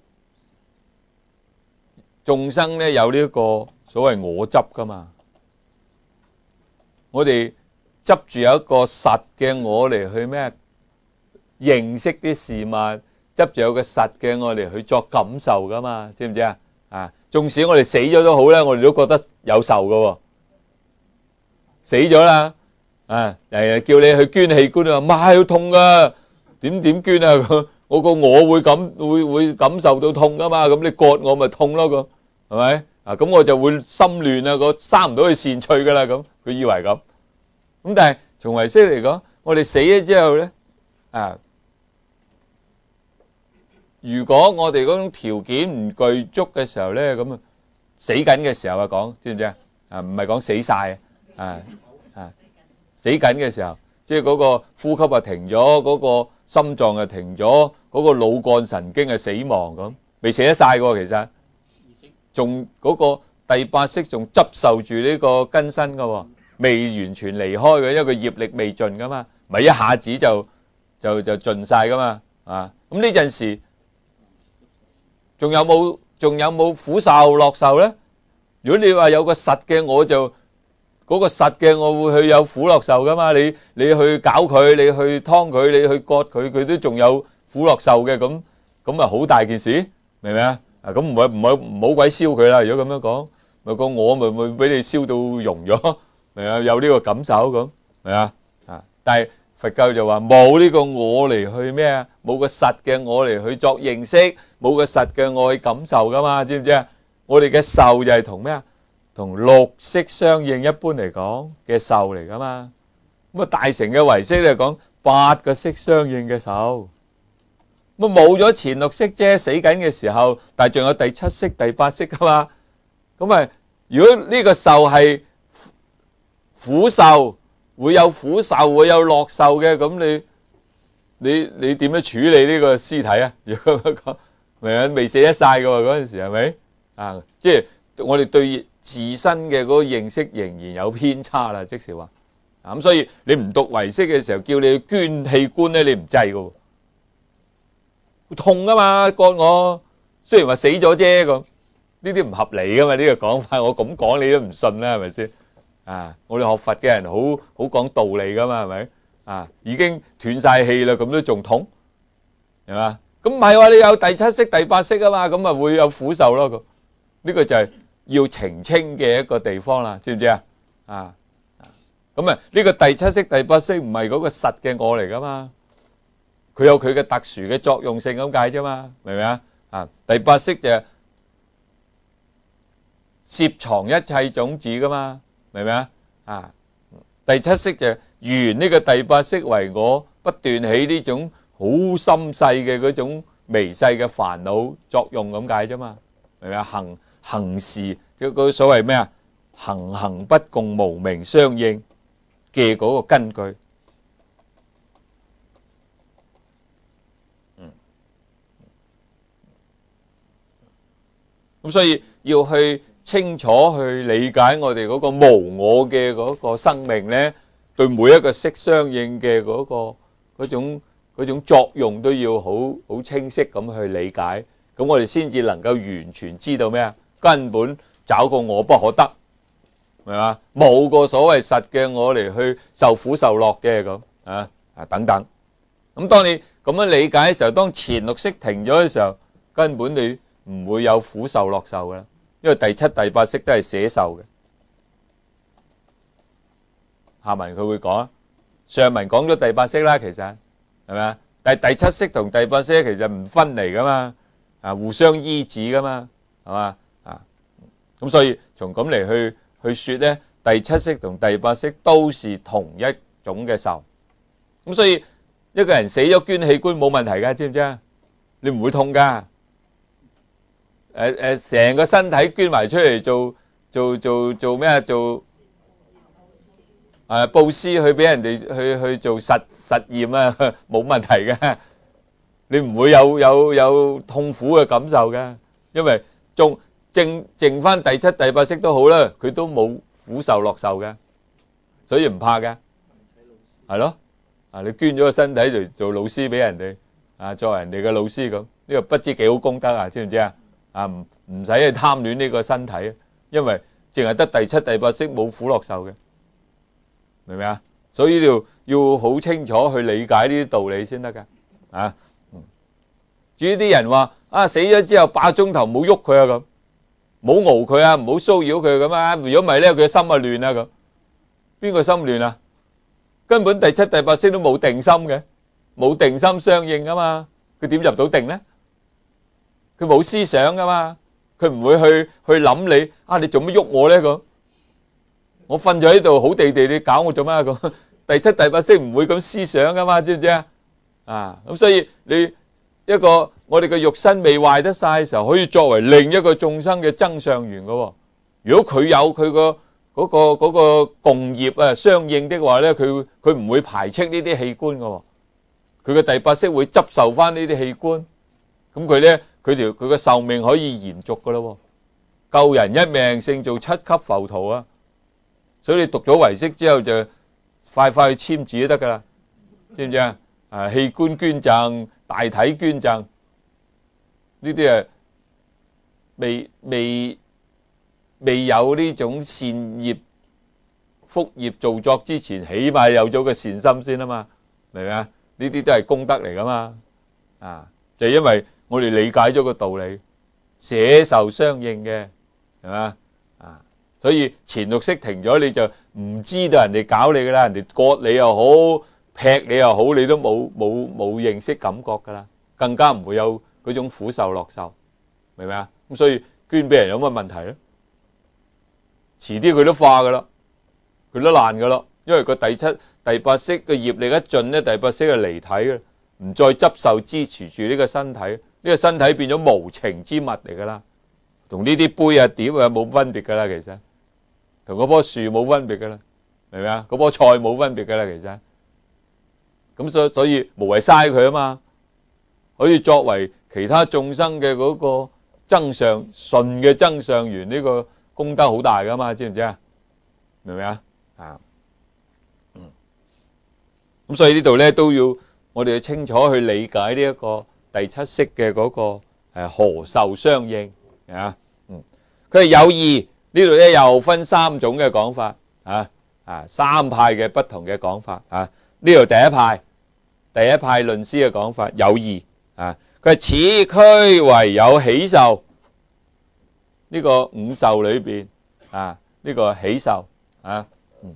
A: 眾生咧有呢一個所謂我執噶嘛。 我哋執住有一個實嘅我嚟去咩認識啲事物，執住有個實嘅我嚟去作感受噶嘛，知唔知啊？啊，縱使我哋死咗都好咧，我哋都覺得有受噶喎。死咗啦，啊，人人叫你去捐器官啊，媽好痛噶，點點捐啊？我個我會感會會感受到痛噶嘛，咁你割我咪痛咯，咁係咪？啊，咁我就會心亂啊，個生唔到去善趣噶啦，咁佢以為咁。咁但係從唯識嚟講，我哋死咗之後咧，啊，如果我哋嗰種條件唔具足嘅時候咧，咁啊死緊嘅時候啊講，知唔知啊？啊，唔係講死晒啊，啊，死緊嘅時候，即係嗰個呼吸啊停咗，嗰個心臟啊停咗，嗰個腦幹神經啊死亡咁，未死得晒嘅其實，仲嗰個第八識仲執受住呢個根身嘅，未完全離開嘅，因為個業力未盡噶嘛，唔係一下子就就就盡晒噶嘛，啊，咁呢陣時仲有冇仲有冇苦受樂受咧？如果你話有個實嘅我就嗰個實嘅我會去有苦樂受噶嘛，你你去搞佢，你去劏佢，你去割佢，佢都仲有苦樂受嘅，咁咁啊好大件事，明唔明啊？啊咁唔係唔係唔好鬼燒佢啦，如果咁樣講，咪個我咪咪俾你燒到溶咗，明啊？有呢個感受咁，明啊？啊，但係佛教就話冇呢個我嚟去咩啊？冇個實嘅我嚟去作認識，冇個實嘅我去感受噶嘛，知唔知啊？我哋嘅受就係同咩啊？同六識相應，一般嚟講嘅受嚟噶嘛。咁啊大乘嘅唯識咧講八個識相應嘅受。咁啊冇咗前六識啫，死緊嘅時候，但係仲有第七識、第八識噶嘛。咁啊，如果呢個受係苦受，會有苦受，會有樂受嘅，咁你你你點樣處理呢個屍體啊？如果咁講，明啊？未死得晒噶喎，嗰陣時係咪？啊，即係我哋對自身嘅嗰個認識仍然有偏差啦，即是話，啊咁所以你唔讀唯識嘅時候，叫你去捐器官咧，你唔制噶，痛啊嘛，割我，雖然話死咗啫，咁呢啲唔合理噶嘛，呢個講法我咁講你都唔信啦，係咪先？啊，我哋學佛嘅人好好講道理噶嘛，係咪？啊，已經斷晒氣啦，咁都仲痛，係嘛？咁唔係話你有第七識、第八識啊嘛，咁咪會有苦受咯，咁呢個就係要澄清嘅一個地方啦，知唔知啊？啊，咁啊呢個第七識、第八識唔係嗰個實嘅我嚟噶嘛，佢有佢嘅特殊嘅作用性咁解啫嘛，明唔明啊？啊，第八識就係攝藏一切種子噶嘛，明唔明啊？啊，第七識就係緣呢個第八識為我，不斷起呢種好深細嘅嗰種微細嘅煩惱作用咁解啫嘛，明唔明啊？行行事即係個所謂咩啊？行行不共無明相應嘅嗰個根據。嗯，咁所以要去清楚去理解我哋嗰個無我嘅嗰個生命咧，對每一個識相應嘅嗰個嗰種嗰種作用都要好好清晰咁去理解，咁我哋先至能夠完全知道咩啊？根本找個我不可得，明嘛？冇個所謂實嘅我嚟去受苦受樂嘅咁啊啊等等。咁當你咁樣理解嘅時候，當前六識停咗嘅時候，根本你唔會有苦受樂受噶啦，因為第七、第八識都係捨受嘅。下文佢會講，上文講咗第八識啦，其實係咪啊？但係第七識同第八識其實唔分離噶嘛，啊互相依止噶嘛，係嘛啊？咁所以從咁嚟去去說咧，第七識同第八識都是同一種嘅受。咁所以一個人死咗捐器官冇問題噶，知唔知啊？你唔會痛噶。誒誒，成個身體捐埋出嚟做做做做咩啊？做誒布施去俾人哋去去做實實驗啊，冇問題嘅。你唔會有有有痛苦嘅感受嘅，因為仲剩剩翻第七、第八識都好啦，佢都冇苦受樂受嘅，所以唔怕嘅，係咯。啊，你捐咗個身體嚟做老師俾人哋，啊作為人哋嘅老師咁，呢個不知幾好功德啊，知唔知啊？啊唔唔使去貪戀呢個身體，因為淨係得第七、第八識冇苦樂受嘅。 明唔明啊？所以要要好清楚去理解呢啲道理先得㗎。啊，至於啲人話啊死咗之後八鐘頭冇喐佢啊咁，冇熬佢啊，唔好騷擾佢咁啊。如果唔係咧，佢心啊亂啊咁。邊個心亂啊？根本第七、第八識都冇定心嘅，冇定心相應噶嘛，佢點入到定咧？佢冇思想噶嘛，佢唔會去去諗你啊！你做乜喐我咧咁？我瞓咗喺度好地地，你搞我做乜咁？第七、第八識唔會咁思想噶嘛，知唔知啊？啊，咁所以你一個我哋嘅肉身未壞得晒嘅時候，可以作為另一個眾生嘅增上緣噶。如果佢有佢個嗰個嗰個共業啊相應的話咧，佢佢唔會排斥呢啲器官噶。佢嘅第八識會執受翻呢啲器官，咁佢咧佢條佢個壽命可以延續噶咯。救人一命勝造七級浮屠啊！所以你讀咗唯識之後就快快去簽字都得噶啦，知唔知啊？啊，器官捐贈、大體捐贈呢啲啊，未未未有呢種善業福業造作之前，起碼有咗個善心先啊嘛，明唔明啊？呢啲都係功德嚟噶嘛，啊，就因為我哋理解咗個道理，捨受相應嘅，係嘛？啊，所以前六識停咗，你就唔知道人哋搞你噶啦，人哋割你又好，劈你又好，你都冇冇冇認識感覺噶啦，更加唔會有嗰種苦受樂受，明唔明啊？咁所以捐俾人有乜問題咧？遲啲佢都化噶啦，佢都爛噶啦，因為個第七、第八識嘅業力一盡咧，第八識就離體嘅，唔再執受支持住呢個身體，呢個身體變咗無情之物嚟噶啦，同呢啲杯啊碟啊冇分別噶啦，其實同嗰棵樹冇分別噶啦，明唔明啊？嗰棵菜冇分別噶啦，其實咁所所以無謂嘥佢啊嘛，可以作為其他眾生嘅嗰個增上順嘅增上緣，呢個功德好大噶嘛，知唔知啊？明唔明啊？啊，嗯，咁所以呢度咧都要我哋要清楚去理解呢一個第七識嘅嗰個誒何受相應啊，嗯，佢係有義，呢度咧又分三種嘅講法啊，啊三派嘅不同嘅講法啊，呢度第一派第一派論師嘅講法有義啊，佢係此區唯有喜受。呢個五受裏邊啊，呢個喜受啊，嗯，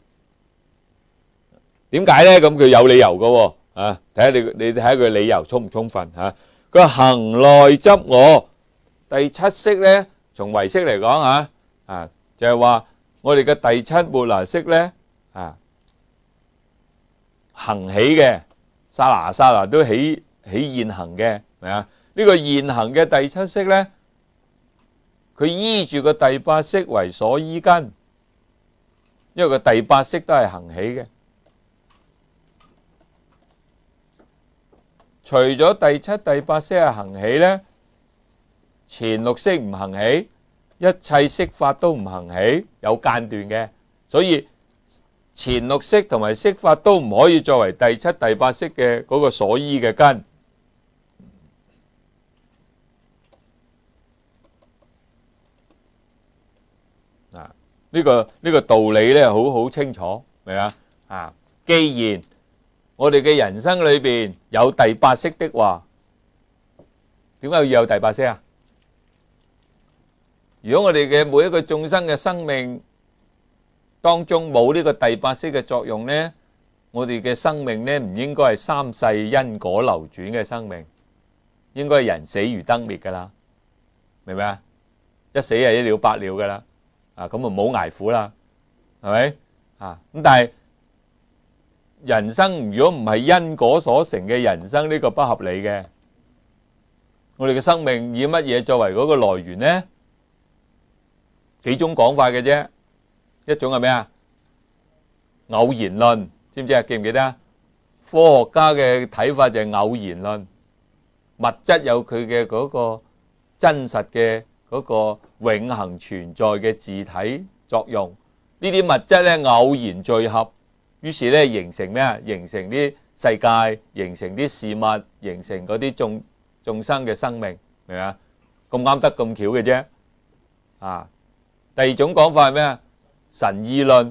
A: 點解咧？咁佢有理由嘅喎，啊，睇下你你睇下佢理由充唔充分嚇。佢話行內執我，第七識咧，從唯識嚟講嚇，啊，就係話我哋嘅第七末那識咧，啊，行起嘅，剎那剎那都起起現行嘅，係咪啊？呢個現行嘅第七識咧。佢依住個第八識為所依根，因為個第八識都係行起嘅。除咗第七、第八識係行起咧，前六識唔行起，一切識法都唔行起，有間斷嘅。所以前六識同埋識法都唔可以作為第七、第八識嘅嗰個所依嘅根。呢個呢個道理咧，好好清楚，明啊？啊，既然我哋嘅人生裏邊有第八識的話，點解要有第八識啊？如果我哋嘅每一個眾生嘅生命當中冇呢個第八識嘅作用咧，我哋嘅生命咧唔應該係三世因果流轉嘅生命，應該係人死如燈滅噶啦，明唔明啊？一死係一了百了噶啦。啊，咁啊唔好捱苦啦，係咪啊？咁但係人生如果唔係因果所成嘅人生，呢個不合理嘅。我哋嘅生命以乜嘢作為嗰個來源呢？幾種講法嘅啫，一種係咩啊？偶然論，知唔知啊？記唔記得啊？科學家嘅睇法就係偶然論，物質有佢嘅嗰個真實嘅嗰個永恆存在嘅自體作用，呢啲物質咧偶然聚合，於是咧形成咩啊？形成啲世界，形成啲事物，形成嗰啲眾眾生嘅生命，明唔明啊？咁啱得咁巧嘅啫。啊，第二種講法係咩啊？神意論，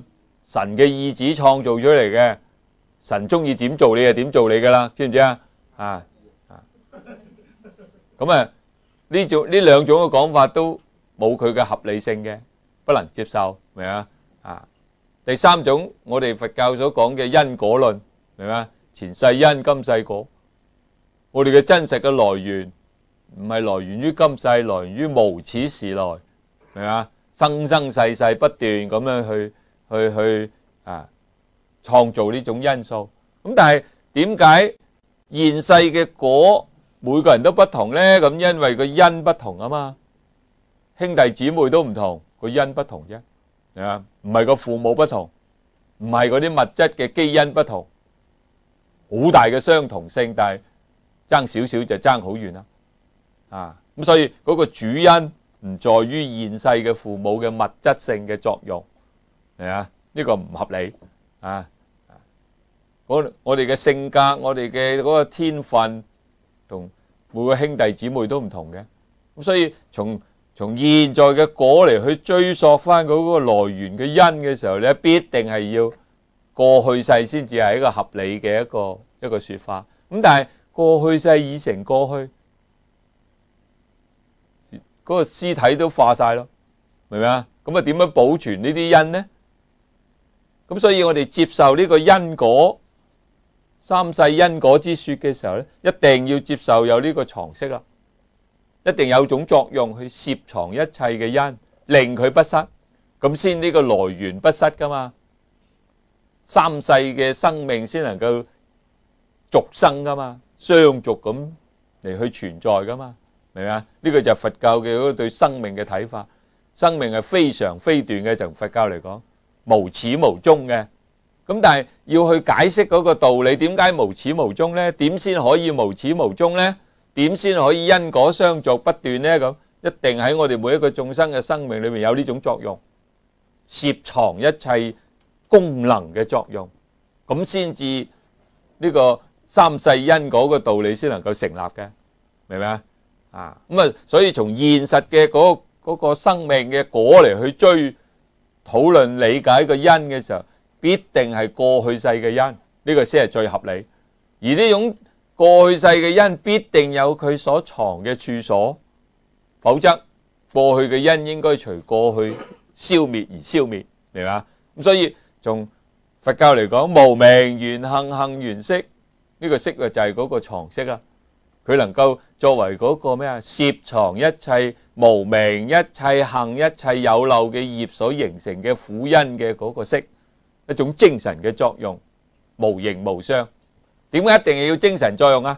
A: 神嘅意志創造出嚟嘅，神中意點做你就點做你噶啦，知唔知啊？啊啊，咁啊呢種呢兩種嘅講法都冇佢嘅合理性嘅，不能接受，明啊？啊，第三種我哋佛教所講嘅因果論，明嘛？前世因今世果，我哋嘅真實嘅來源唔係來源於今世，來源於無始時來，明嘛？生生世世不斷咁樣去去去啊創造呢種因素。咁但係點解現世嘅果每個人都不同呢？咁因為個因不同啊嘛，兄弟姊妹都唔同，個因不同啫，係嘛？唔係個父母不同，唔係嗰啲物質嘅基因不同，好大嘅相同性，但係爭少少就爭好遠啦。啊，咁所以嗰個主因唔在於現世嘅父母嘅物質性嘅作用，係啊？呢個唔合理啊！我我哋嘅性格，我哋嘅嗰個天分，同每個兄弟姊妹都唔同嘅。咁所以從從現在嘅果嚟去追溯翻嗰個來源嘅因嘅時候咧，必定係要過去世先至係一個合理嘅一個一個說法。咁但係過去世已成過去，嗰個屍體都化晒咯，明唔明啊？咁啊點樣保存呢啲因呢？咁所以我哋接受呢個因果三世因果之說嘅時候咧，一定要接受有呢個藏識啦，一定有種作用去攝藏一切嘅因，令佢不失，咁先呢個來源不失噶嘛。三世嘅生命先能夠續生噶嘛，相續咁嚟去存在噶嘛，明唔明啊？呢個就係佛教嘅嗰個對生命嘅睇法。生命係非常非斷嘅，就佛教嚟講無始無終嘅。咁但係要去解釋嗰個道理，點解無始無終呢？點先可以無始無終呢？點先可以因果相續不斷呢？咁一定喺我哋每一個眾生嘅生命裏面有呢種作用，攝藏一切功能嘅作用，咁先至呢個三世因果嘅道理先能夠成立嘅，明唔明啊？啊，咁啊，所以從現實嘅嗰嗰個生命嘅果嚟去追討論理解個因嘅時候，必定係過去世嘅因，呢個先係最合理。而呢種過去世嘅因必定有佢所藏嘅處所，否則過去嘅因應該隨過去消滅而消滅，明嘛？咁所以從佛教嚟講，無明緣行，行緣識，呢個識就係嗰個藏識啦。佢能夠作為嗰個咩啊？攝藏一切無明、一切行、一切有漏嘅業所形成嘅苦因嘅嗰個識，一種精神嘅作用，無形無相。點解一定係要精神作用啊？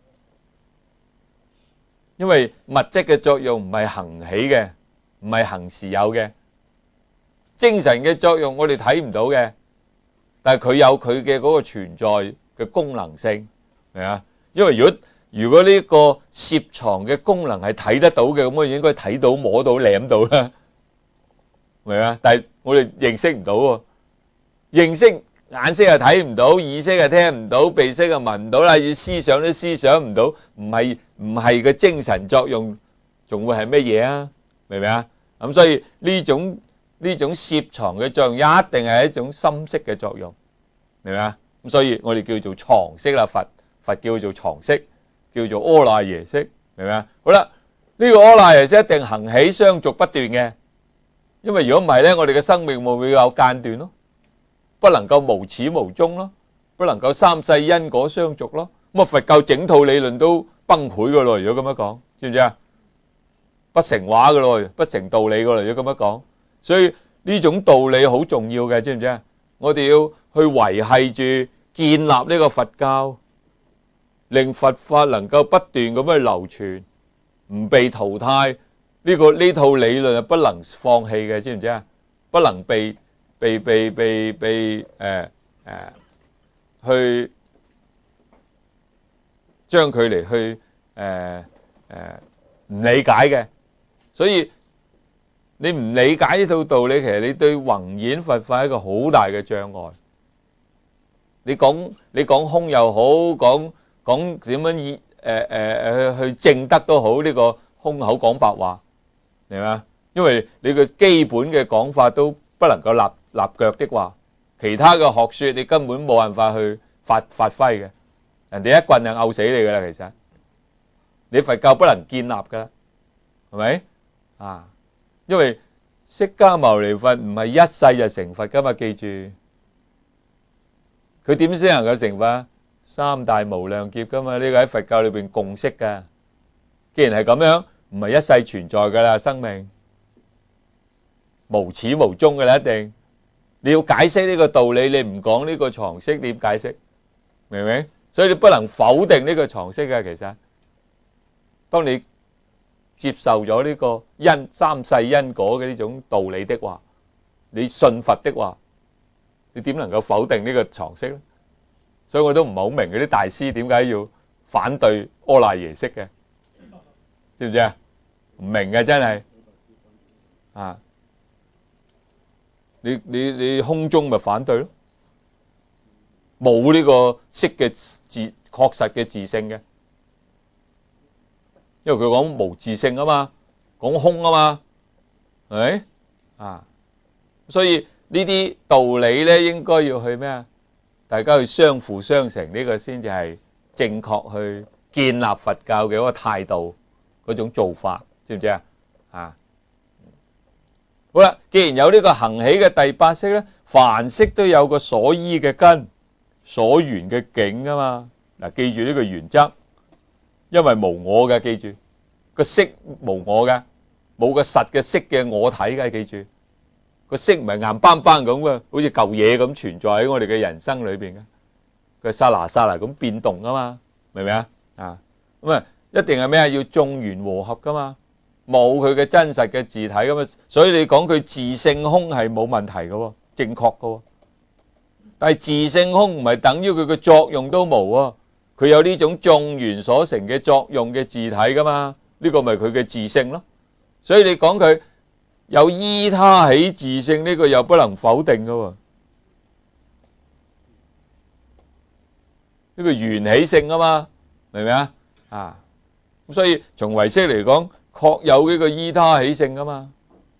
A: 因為物質嘅作用唔係恒起嘅，唔係恒時有嘅。精神嘅作用我哋睇唔到嘅，但係佢有佢嘅嗰個存在嘅功能性，係啊。因為如果如果呢個攝藏嘅功能係睇得到嘅，咁我哋應該睇到、摸到、舐到啦，明啊？但係我哋認識唔到喎，認識眼色係睇唔到，耳色係聽唔到，鼻色係聞唔到啦，要思想都思想唔到，唔係唔係個精神作用，仲會係乜嘢啊？明唔明啊？咁所以呢種呢種攝藏嘅作用，一定係一種心識嘅作用，明唔明啊？咁所以我哋叫做藏識啦，佛佛叫做藏識。叫做阿賴耶識，明唔明啊？好啦，呢個阿賴耶識一定行起相續不斷嘅，因為如果唔係咧，我哋嘅生命會會有間斷咯，不能夠無始無終咯，不能夠三世因果相續咯。咁啊，佛教整套理論都崩潰噶咯。如果咁樣講，知唔知啊？不成話噶咯，不成道理噶咯。如果咁樣講，所以呢種道理好重要嘅，知唔知啊？我哋要去維繫住建立呢個佛教。令佛法能夠不斷咁去流傳，唔被淘汰，呢個呢套理論係不能放棄嘅，知唔知啊？不能被被被被被誒誒去將佢嚟去誒誒唔理解嘅。所以你唔理解呢套道理，其實你對宏演佛法係一個好大嘅障礙。你講你講空又好，講。講點樣以誒誒誒去證得都好，呢個空口講白話，明嘛？因為你個基本嘅講法都不能夠立立腳的話， 其他嘅學說你根本冇辦法去發發揮嘅，人哋一棍就拗死你噶啦。其實你佛教不能建立噶啦，係咪啊？因為釋迦牟尼佛唔係一世就成佛噶嘛，記住佢點先能夠成佛？三大無量劫噶嘛，呢個喺佛教裏邊共識噶。既然係咁樣，唔係一世存在噶啦，生命無始無終噶啦，一定你要解釋呢個道理，你唔講呢個常識點解釋？明唔明？所以你不能否定呢個常識嘅。其實當你接受咗呢個因三世因果嘅呢種道理的話，你信佛的話，你點能夠否定呢個常識呢？所以我都唔係好明嗰啲大師點解要反對阿賴耶識嘅，知唔知啊？唔明嘅真係啊！你你你空中咪反對咯？冇呢個識嘅自確實嘅自性嘅，因為佢講無自性啊嘛，講空啊嘛，係咪啊？所以呢啲道理咧，應該要去咩啊？大家去相輔相成，呢個先至係正確去建立佛教嘅一個態度，嗰種做法，知唔知啊？啊，好啦，既然有呢個行起嘅第八識咧，凡識都有個所依嘅根、所緣嘅境啊嘛。嗱，記住呢個原則，因為無我嘅，記住個識無我嘅，冇個實嘅識嘅我體嘅，記住。個色唔係硬邦邦咁嘅，好似舊嘢咁存在喺我哋嘅人生裏邊嘅，佢沙拿沙拿咁變動噶嘛，明唔明啊？啊，咁啊，一定係咩啊？要眾緣和合噶嘛，冇佢嘅真實嘅自體噶嘛，所以你講佢自性空係冇問題嘅，正確嘅。但係自性空唔係等於佢嘅作用都冇啊，佢有呢種眾緣所成嘅作用嘅自體噶嘛，呢個咪佢嘅自性咯。所以你講佢有依他起自性，呢個又不能否定噶，呢個緣起性啊嘛，明唔明啊？啊，咁所以從唯識嚟講，確有呢個依他起性噶嘛。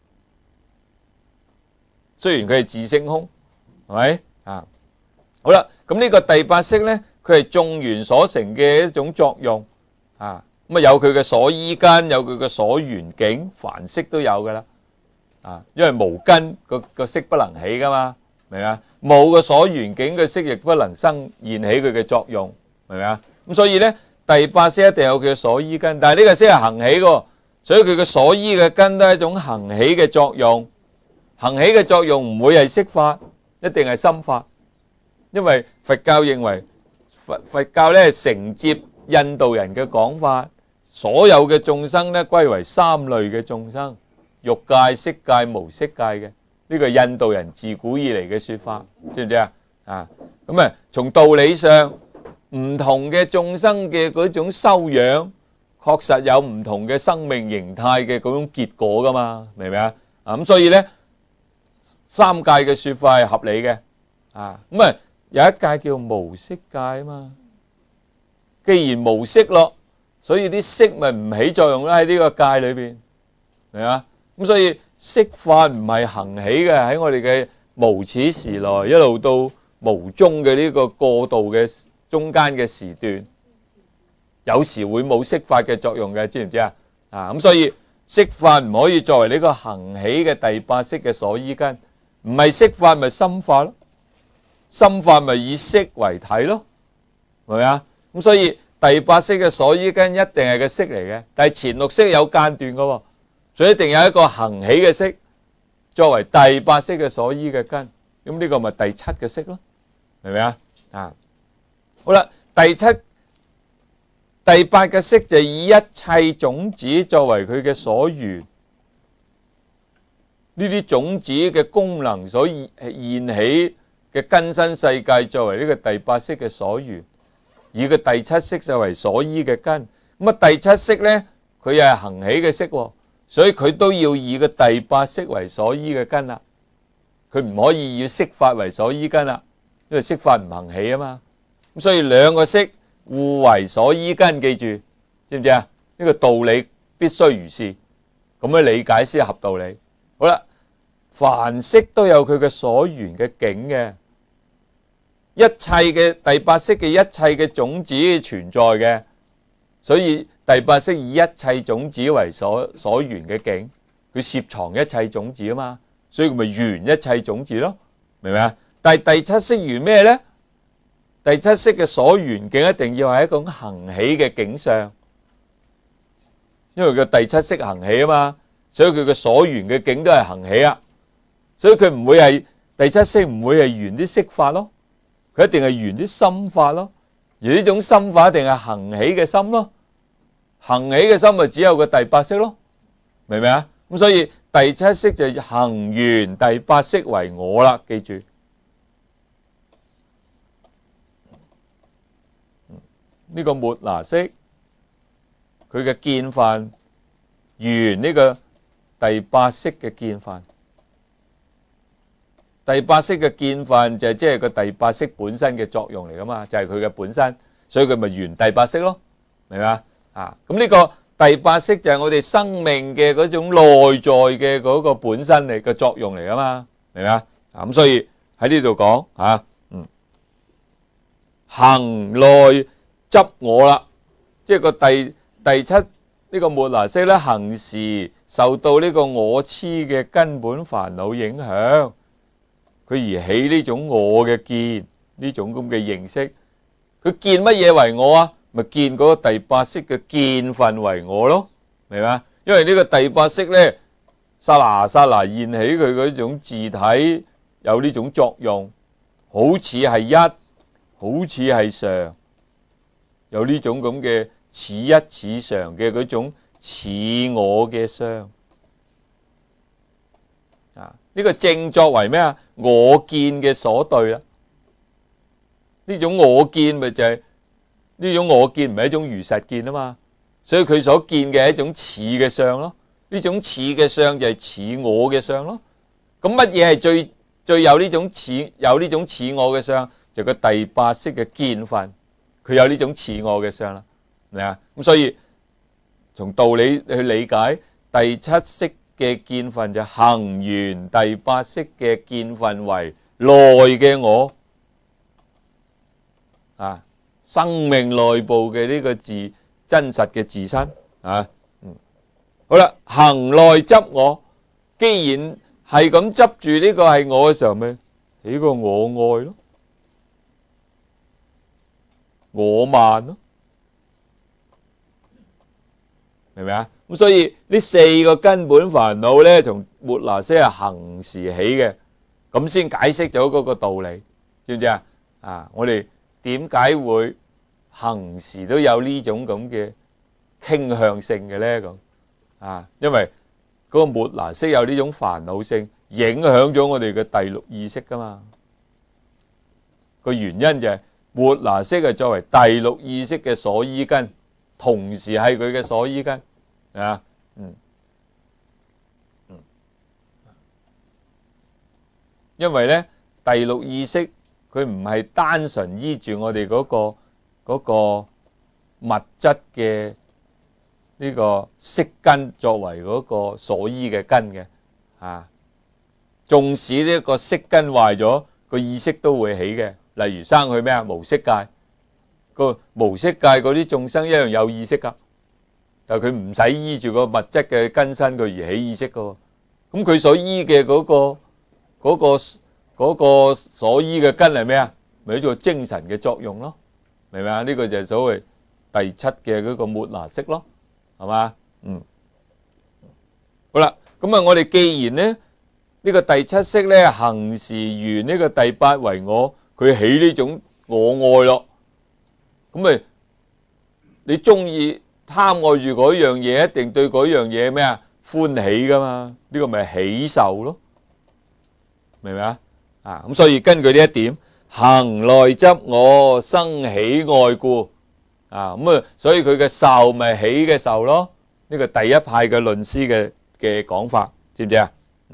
A: 雖然佢係自性空，係咪啊？好啦，咁呢個第八識咧，佢係眾緣所成嘅一種作用啊。咁啊有佢嘅所依根，有佢嘅所緣境，凡識都有噶啦。啊，因為無根個個識不能起噶嘛，明唔明啊？冇個所緣境嘅識亦不能生現起佢嘅作用，明唔明啊？咁所以咧，第八識一定有佢嘅所依根，但係呢個識係行起嘅，所以佢嘅所依嘅根都係一種行起嘅作用。行起嘅作用唔會係色法，一定係心法，因為佛教認為佛佛教咧承接印度人嘅講法，所有嘅眾生咧歸為三類嘅眾生。欲界、色界、無色界嘅，呢個係印度人自古以嚟嘅說法，知唔知啊？啊，咁啊，從道理上，唔同嘅眾生嘅嗰種修養，確實有唔同嘅生命形態嘅嗰種結果噶嘛，明唔明啊？啊，咁所以咧，三界嘅說法係合理嘅，啊，咁啊有一界叫無色界啊嘛，既然無色咯，所以啲色咪唔起作用啦喺呢個界裏邊，明啊？咁所以色法唔係行起嘅，喺我哋嘅無始時來一路到無終嘅呢個過渡嘅中間嘅時段，有時會冇色法嘅作用嘅，知唔知啊？啊，咁所以色法唔可以作為呢個行起嘅第八識嘅所依根，唔係色法咪心法咯，心法咪以色為體咯，係咪啊？咁所以第八識嘅所依根一定係個色嚟嘅，但係前六識有間斷噶。所以一定有一個行起嘅識作為第八識嘅所依嘅根，咁呢個咪第七嘅識咯，明唔明啊？啊，好啦，第七、第八嘅識就以一切種子作為佢嘅所緣，呢啲種子嘅功能所現起嘅根身世界作為呢個第八識嘅所緣，以個第七識作為所依嘅根。咁啊，第七識咧，佢又係行起嘅識喎。所以佢都要以個第八識為所依嘅根啦，佢唔可以以色法為所依根啦，因為色法唔行起啊嘛。咁所以兩個識互為所依根，記住，知唔知啊？呢個道理必須如是，咁樣理解先合道理。好啦，凡識都有佢嘅所緣嘅境嘅， 一切嘅第八識嘅一切嘅種子存在嘅，所以第八識以一切種子為所所緣嘅境，佢攝藏一切種子啊嘛，所以佢咪緣一切種子咯，明唔明啊？但係第七識緣咩呢？第七識嘅所緣境一定要係一種行起嘅境相，因為佢第七識行起啊嘛，所以佢嘅所緣嘅境都係行起啊，所以佢唔會係第七識唔會係緣啲色法咯，佢一定係緣啲心法咯，而呢種心法一定係行起嘅心咯，行起嘅心咪只有個第八識咯，明唔明啊？咁所以第七識就行緣第八識為我啦，記住。呢個末那識，佢嘅見分緣呢個第八識嘅見分，第八識嘅見分就係即係個第八識本身嘅作用嚟噶嘛，就係佢嘅本身，所以佢咪緣第八識咯，明唔明啊？啊，咁呢個第八識就係我哋生命嘅嗰種內在嘅嗰個本身嚟嘅作用嚟噶嘛，明唔明啊？咁所以喺呢度講啊，嗯，行內執我啦，即係個第第七呢個末那識咧，行時受到呢個我痴嘅根本煩惱影響，佢而起呢種我嘅見，呢種咁嘅認識，佢見乜嘢為我啊？咪見嗰個第八識嘅見分為我咯，明嘛？因為呢個第八識咧，剎那剎那現起佢嗰種自體有呢種作用，好似係一，好似係常。有呢種咁嘅似一似常嘅嗰種似我嘅相啊！呢個正作為咩啊？我見嘅所對啦。呢種我見咪就係呢種我見，唔係一種如實見啊嘛。所以佢所見嘅係一種似嘅相咯。呢種似嘅相就係似我嘅相咯。咁乜嘢係最最有呢種似有呢種似我嘅相？就個第八識嘅見分。佢有呢種似我嘅相啦，明啊？咁所以從道理去理解，第七識嘅見分就行緣第八識嘅見分為內嘅我啊，生命內部嘅呢個自真實嘅自身啊，嗯，好啦，行內執我，既然係咁執住呢個係我嘅時候，咪起個我愛咯。我慢咯，明唔明啊？咁所以呢四個根本煩惱咧，從末那識係行時起嘅，咁先解釋咗嗰個道理，知唔知啊？啊，我哋點解會行時都有呢種咁嘅傾向性嘅咧？咁啊，因為嗰個末那識有呢種煩惱性，影響咗我哋嘅第六意識噶嘛。個原因就係。末那識係作為第六意識嘅所依根，同時係佢嘅所依根啊，嗯嗯，因為咧第六意識佢唔係單純依住我哋嗰個嗰個物質嘅呢個色根作為嗰個所依嘅根嘅啊，縱使呢個色根壞咗，個意識都會起嘅。例如生去咩啊？無色界，個無色界嗰啲眾生一樣有意識噶，但係佢唔使依住個物質嘅根身佢而起意識噶。咁佢所依嘅嗰個嗰個嗰個所依嘅根係咩啊？咪叫做精神嘅作用咯，明唔明啊？呢個就係所謂第七嘅嗰個末那識咯，係嘛？嗯，好啦，咁啊，我哋既然咧呢個第七識咧行時緣呢個第八為我。佢起呢種我愛咯，咁咪你中意貪愛住嗰樣嘢，一定對嗰樣嘢咩啊歡喜噶嘛？呢個咪喜受咯，明唔明啊？啊咁所以根據呢一點，行內執我生喜愛故啊，咁啊，所以佢嘅受咪喜嘅受咯。呢個第一派嘅論師嘅嘅講法，知唔知啊？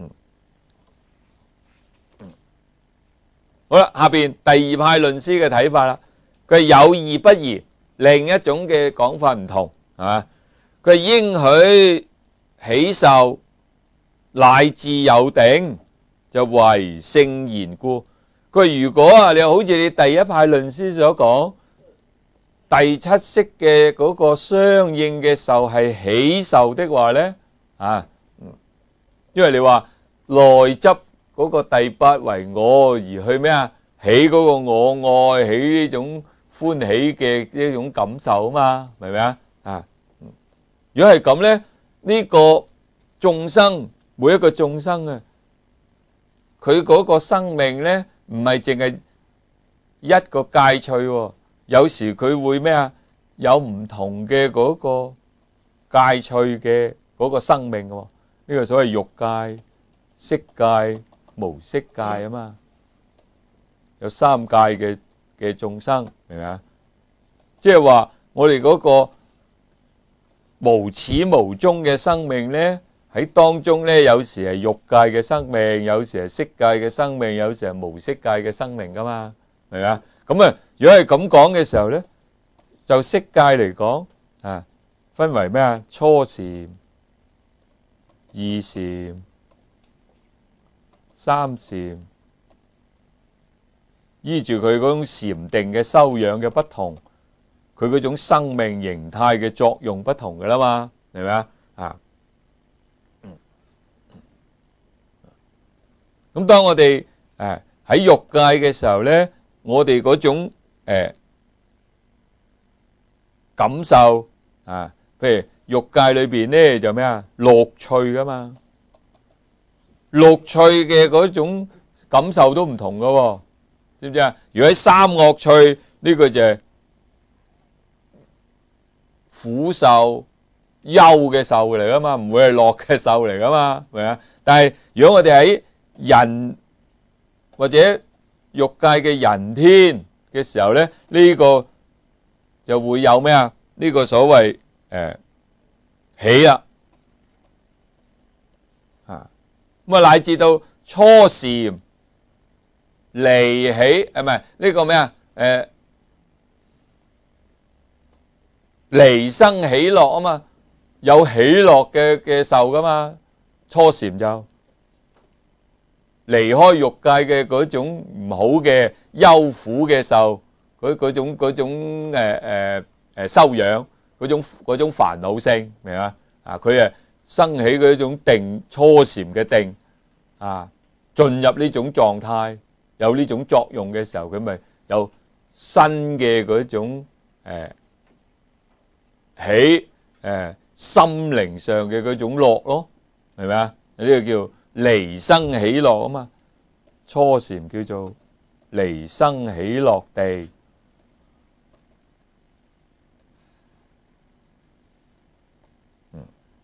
A: 好啦，下邊第二派論師嘅睇法啦，佢係有異不異，另一種嘅講法唔同，係嘛？佢係應許喜受乃至有定，就為聖言故。 佢如果啊，你好似你第一派論師所講，第七識嘅嗰個相應嘅受係喜受的話咧，啊，因為你話內執嗰個第八為我而去咩啊？起嗰個我愛，起呢種歡喜嘅呢種感受啊嘛，明唔明啊？啊，如果係咁咧，呢個眾生每一個眾生啊，佢嗰個生命咧，唔係淨係一個界趣喎，有時佢會咩啊？有唔同嘅嗰個界趣嘅嗰個生命喎，呢個所謂欲界、色界、無色界啊嘛，有三界嘅嘅眾生，明唔明啊？即係話我哋嗰個無始無終嘅生命咧，喺當中咧，有時係欲界嘅生命，有時係色界嘅生命，有時係無色界嘅生命噶嘛，明唔明啊？咁啊，如果係咁講嘅時候咧，就色界嚟講啊，分為咩啊？初禪、二禪、三禪，依住佢嗰種禪定嘅修養嘅不同，佢嗰種生命形態嘅作用不同噶啦嘛，明唔明啊？啊，咁當我哋誒喺欲界嘅時候咧，我哋嗰種誒感受啊，譬如欲界裏邊咧就咩啊？樂趣噶嘛，樂趣嘅嗰種感受都唔同噶喎，知唔知啊？如果喺三惡趣呢個就係苦受、憂嘅受嚟噶嘛，唔會係樂嘅受嚟噶嘛，係咪啊？但係如果我哋喺人或者欲界嘅人天嘅時候咧，呢個就會有咩啊？呢個所謂誒喜啊，啊咁啊，乃至到初禪離喜，係咪呢個咩啊？誒離生喜樂啊嘛，有喜樂嘅嘅受噶嘛，初禪就離開欲界嘅嗰種唔好嘅憂苦嘅受，嗰嗰種嗰種誒誒誒修養，嗰種嗰種煩惱性，明嘛？啊，佢誒生起嗰種定初禪嘅定，啊，進入呢種狀態，有呢種作用嘅時候，佢咪有新嘅嗰種誒喜誒心靈上嘅嗰種樂咯，係咪啊？呢個叫離生喜樂啊嘛，初禪叫做離生喜樂地。嗯，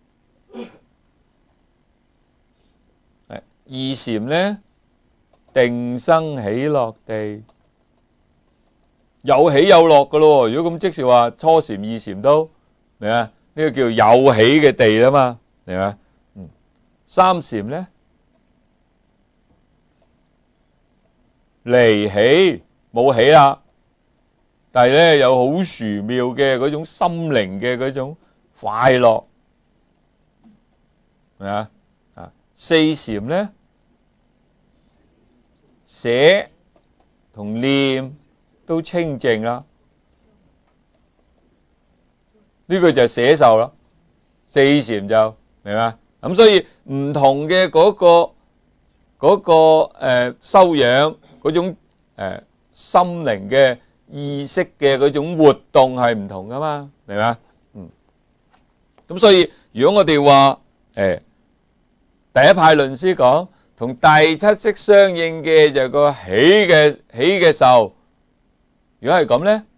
A: 係二禪咧，定生喜樂地，有喜有樂噶咯。如果咁即是話初禪二禪都明啊？呢個叫有喜嘅地啊嘛，明嘛？嗯，三禪咧，離喜冇喜啦，但係咧有好殊妙嘅嗰種心靈嘅嗰種快樂，係咪啊？啊，四禪咧，捨同念都清淨啦，呢個就係捨受啦。四禪就明嘛？咁所以唔同嘅嗰個嗰個誒修養嗰種誒心靈嘅意識嘅嗰種活動係唔同噶嘛，明嘛？嗯，咁所以如果我哋話誒第一派論師講同第七識相應嘅就係個喜嘅喜嘅受，如果係咁咧，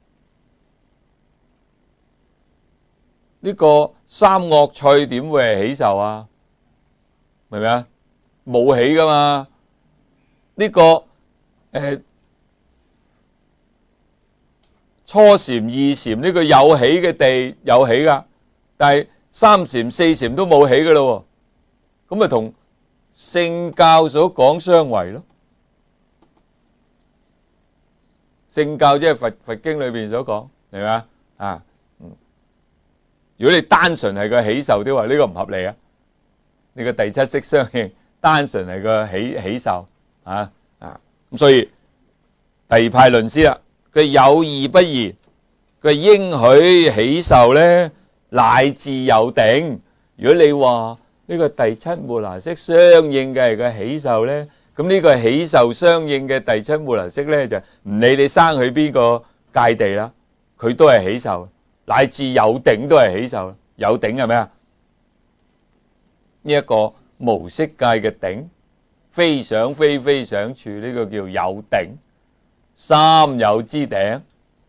A: 呢個三惡趣點會係喜受啊？明唔明啊？冇喜噶嘛？呢個誒初禪二禪呢個有喜嘅地有喜噶，但係三禪四禪都冇喜噶咯，咁咪同聖教所講相違咯。聖教即係佛佛經裏邊所講，明嘛？啊，嗯，如果你單純係個喜受的話，呢個唔合理啊。呢個第七識相應，單純係個喜喜受啊啊，咁所以第二派論師啦，佢有義不言，佢應許喜受咧，乃至有頂。如果你話呢個第七末那識相應嘅係個喜受咧，咁呢個喜受相應嘅第七末那識咧，就唔理你生去邊個界地啦，佢都係喜受，乃至有頂都係喜受。有頂係咩啊？呢一個無色界嘅頂，非想非非想處，呢個叫有頂。三有之頂，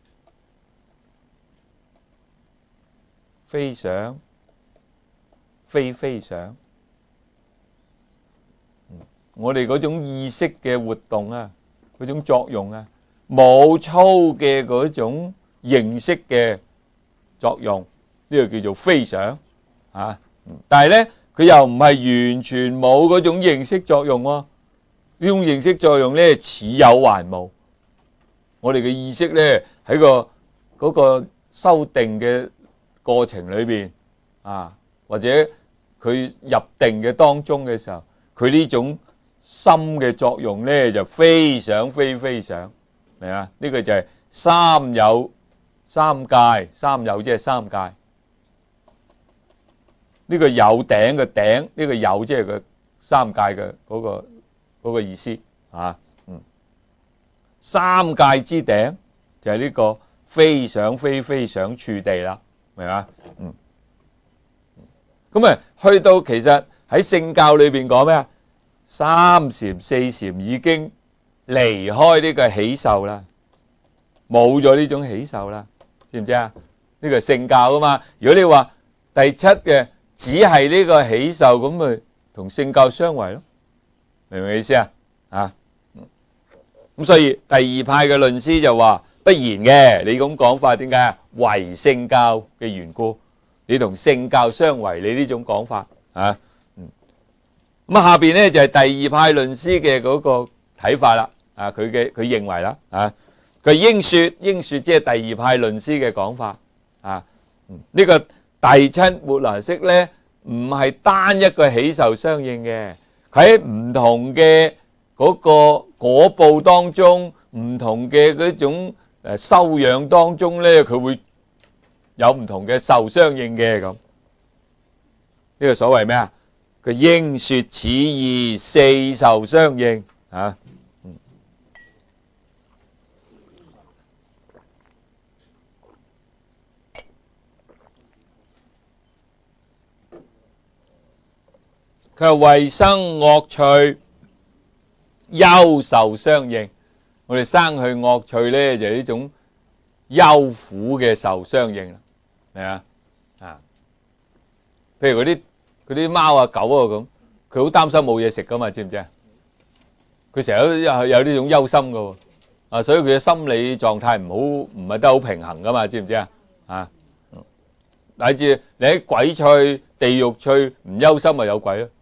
A: 非想非非想。我哋嗰種意識嘅活動啊，嗰種作用啊，冇粗嘅嗰種認識嘅作用，呢個叫做非想啊。但係咧，佢又唔係完全冇嗰種認識作用喎。呢種認識作用咧，似有還無。我哋嘅意識咧，喺個嗰個修定嘅過程裏邊啊，或者佢入定嘅當中嘅時候，佢呢種心嘅作用咧，就非想非非想，明啊？呢個就係三有三界，三有即係三界。呢個有頂嘅頂，呢個有即係個三界嘅嗰個嗰個意思啊。嗯，三界之頂就係呢個非想非非想處地啦，明嘛？嗯，咁啊，去到其實喺聖教裏邊講咩啊？三禪四禪已經離開呢個喜受啦，冇咗呢種喜受啦，知唔知啊？呢個係聖教啊嘛。如果你話第七嘅只係呢個喜受，咁咪同聖教相違咯，明唔明意思啊？啊，咁所以第二派嘅論師就話不然嘅，你咁講法點解啊？違聖教嘅緣故，你同聖教相違，你呢種講法啊？咁下邊咧就係第二派論師嘅嗰個睇法啦，啊，佢嘅佢認為啦，啊，佢應說應說即係第二派論師嘅講法，啊，呢個第七末那識咧唔係單一個喜受相應嘅，佢喺唔同嘅嗰個果報當中，唔同嘅嗰種誒修養當中咧，佢會有唔同嘅受相應嘅咁，呢個所謂咩啊？佢應說此義四受相應啊，佢係為生惡趣憂受相應。我哋生去惡趣咧，就係呢種憂苦嘅受相應啦，係啊啊，譬如嗰啲。嗰啲貓啊狗啊咁，佢好擔心冇嘢食噶嘛，知唔知啊？佢成日都有有呢種憂心噶，啊，所以佢嘅心理狀態唔好，唔係得好平衡噶嘛，知唔知啊？啊，乃至你喺鬼趣、地獄趣唔憂心咪有鬼咯，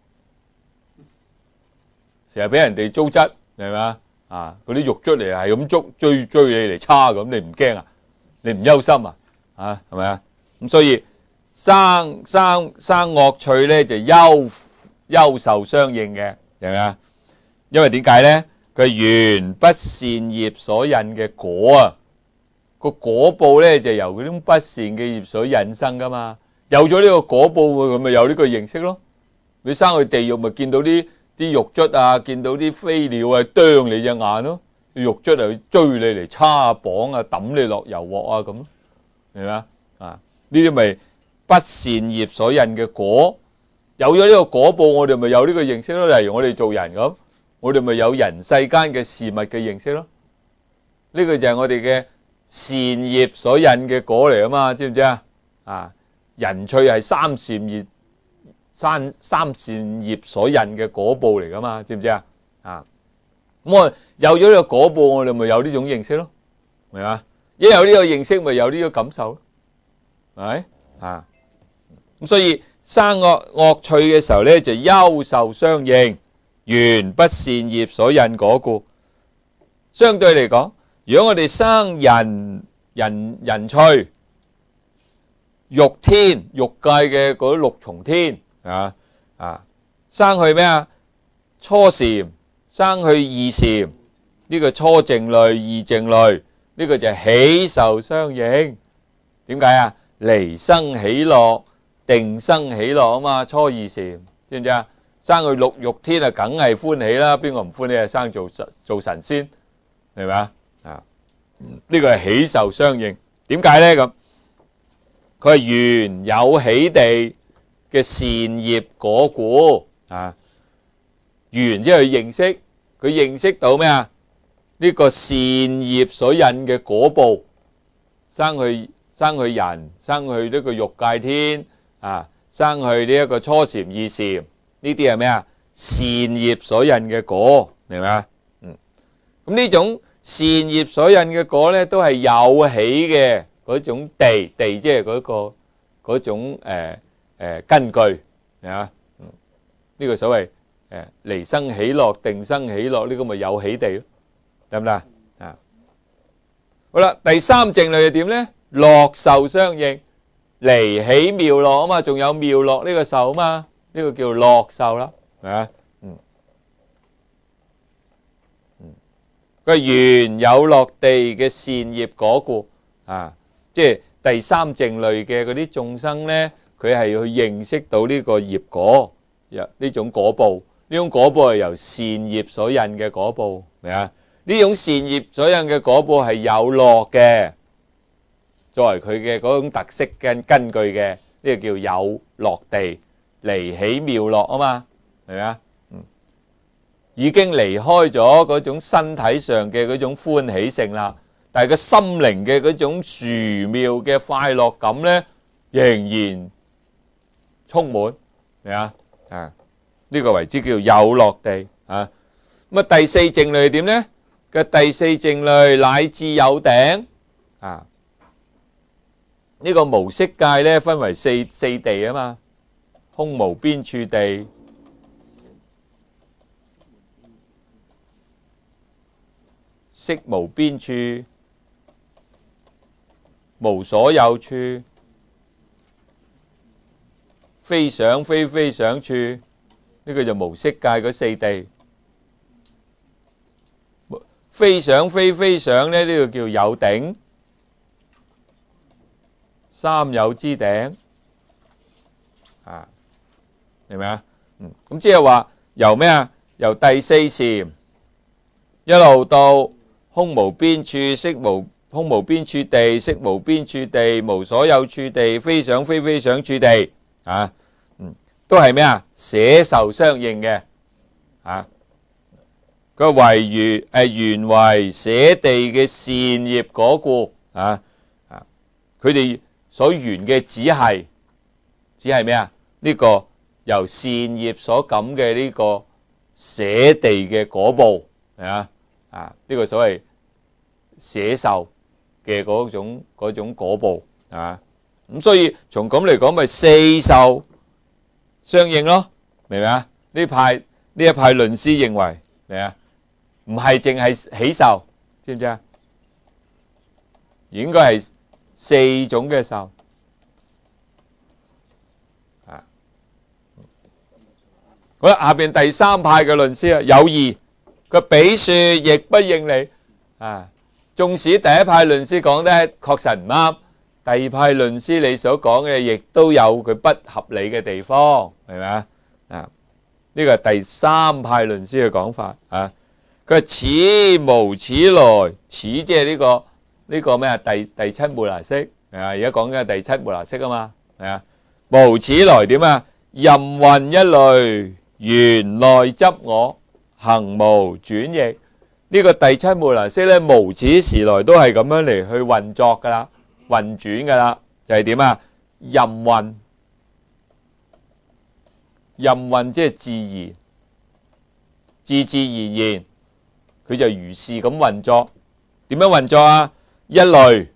A: 成日俾人哋糟質，係咪啊？啊，嗰啲獄卒嚟係咁捉追追你嚟叉咁，你唔驚啊？你唔憂心啊？啊，係咪啊？咁所以。生生生惡趣咧就憂憂受相應嘅，係咪啊？因為點解咧？佢緣不善業所引嘅果啊，個果報咧就由嗰種不善嘅業所引生噶嘛。有咗呢個果報，佢咪有呢個認識咯。你生去地獄咪見到啲啲獄卒啊，見到啲飛鳥啊啄你隻眼咯，獄卒就追你嚟叉啊綁啊抌你落油鑊啊咁，明嘛？啊，呢啲咪。不善業所引嘅果，有咗呢個果報，我哋咪有呢個認識咯。例如我哋做人咁，我哋咪有人世間嘅事物嘅認識咯。呢個就係我哋嘅善業所引嘅果嚟啊嘛，知唔知啊？啊，人趣係三善業三三善業所引嘅果報嚟噶嘛，知唔知啊？啊，咁我有咗呢個果報，我哋咪有呢種認識咯，明嘛？一有呢個認識，咪有呢個感受咯，係咪啊？咁所以生惡惡趣嘅時候咧，就憂受相應，緣不善業所引果故。相對嚟講，如果我哋生人人人趣、欲天、欲界嘅嗰六重天啊啊，生去咩啊？初禪，生去二禪， 呢個初靜慮、二靜慮，呢個就係喜受相應。點解啊？離生喜樂，定生喜樂啊嘛。初二禪知唔知啊？生去六欲天啊，梗係歡喜啦。邊個唔歡喜啊？生做做神仙，係咪啊？啊，呢個係喜受相應。點解咧咁？佢係緣有喜地嘅善業果故啊。緣即係佢認識，佢認識到咩啊？呢個善業所引嘅果報，生去生去人，生去呢個欲界天啊，生去呢一個初禪、二禪，呢啲係咩啊？善業所引嘅果，明唔明啊？嗯，咁呢種善業所引嘅果咧，都係有喜嘅嗰種地，地即係嗰個嗰種誒誒根據，係啊？嗯，呢個所謂誒離生喜樂、定生喜樂，呢個咪有喜地咯，得唔得啊？啊，好啦，第三靜慮係點咧？樂受相應，離喜妙樂啊嘛，仲有妙樂呢個受啊嘛，呢個叫樂受啦，係咪？嗯嗯，佢係緣有樂地嘅善業果故啊，即係第三靜慮嘅嗰啲眾生咧，佢係要去認識到呢個業果，呢種果報，呢種果報係由善業所引嘅果報，明啊？呢種善業所引嘅果報係有樂嘅，作為佢嘅嗰種特色跟根據嘅，呢個叫有樂地，離喜妙樂啊嘛，係咪啊？嗯，已經離開咗嗰種身體上嘅嗰種歡喜性啦，但係個心靈嘅嗰種殊妙嘅快樂感咧，仍然充滿，係啊？啊，呢個為之叫有樂地啊。咁啊，第四靜慮係點咧？嘅第四靜慮乃至有頂啊。呢個無色界咧分為四四地啊嘛，空無邊處地、色無邊處、無所有處、非想非非想處，呢個就無色界嗰四地。非想非非想咧，呢個叫有頂。三有之頂啊，明唔明啊？嗯，咁即係話由咩啊？由第四禪一路到空無邊處、色無空無邊處地、色無邊處地、無所有處地、非想非非想處地啊，嗯，都係咩啊？捨受相應嘅啊，佢為緣誒緣為捨地嘅善業果故啊啊，佢哋。所緣嘅只係只係咩啊？呢個由善業所感嘅呢個捨地嘅果報係啊啊！呢個所謂捨受嘅嗰種嗰種果報啊，咁所以從咁嚟講，咪四受相應咯，明唔明啊？呢派呢一派論師認為明啊，唔係淨係喜受，知唔知啊？應該係四種嘅受啊！好啦，下邊第三派嘅論師啊，有異，佢比說亦不應理啊。縱使第一派論師講得確實唔啱，第二派論師你所講嘅亦都有佢不合理嘅地方，係咪啊？啊，呢個係第三派論師嘅講法啊。佢話此無始來，此即係呢個。呢個咩啊？第第七末那識啊！而家講緊第七末那識啊嘛，係啊！無始來點啊？任運一類，緣內執我，行無轉易。呢個第七末那識咧，無始時來都係咁樣嚟去運作噶啦，運轉噶啦，就係點啊？任運，任運即係自然，自自然然，佢就如是咁運作。點樣運作啊？一類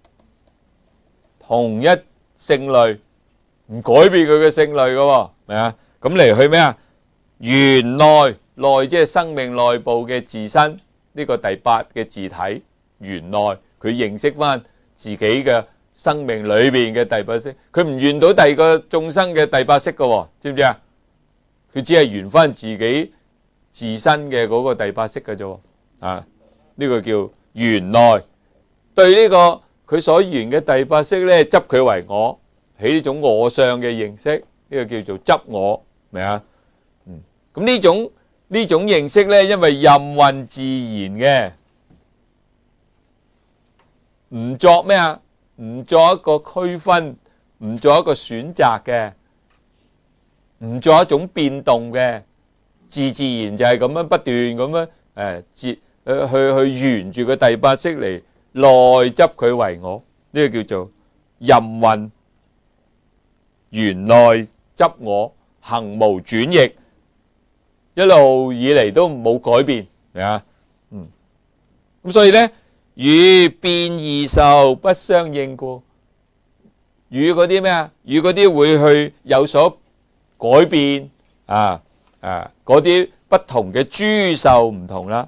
A: 同一性類，唔改變佢嘅性類嘅，明啊？咁嚟去咩啊？緣內，內即係生命內部嘅自身，呢個第八嘅自體，緣內佢認識翻自己嘅生命裏邊嘅第八識，佢唔緣到第二個眾生嘅第八識嘅，知唔知啊？佢只係緣翻自己自身嘅嗰個第八識嘅啫，啊！ 呢個叫緣內。對呢個佢所緣嘅第八識咧，執佢為我，起呢種我相嘅認識，呢個叫做執我，明啊？嗯，咁呢種呢種認識咧，因為任運自然嘅，唔作咩啊？唔作一個區分，唔作一個選擇嘅，唔作一種變動嘅，自自然就係咁樣不斷咁樣誒，接誒去去沿住個第八識嚟內執佢為我，呢個叫做任運緣內執我，行無轉易，一路以嚟都冇改變，係啊，嗯，咁所以咧，與變異受不相應故，與嗰啲咩啊？與嗰啲會去有所改變啊啊，嗰啲不同嘅諸受唔同啦，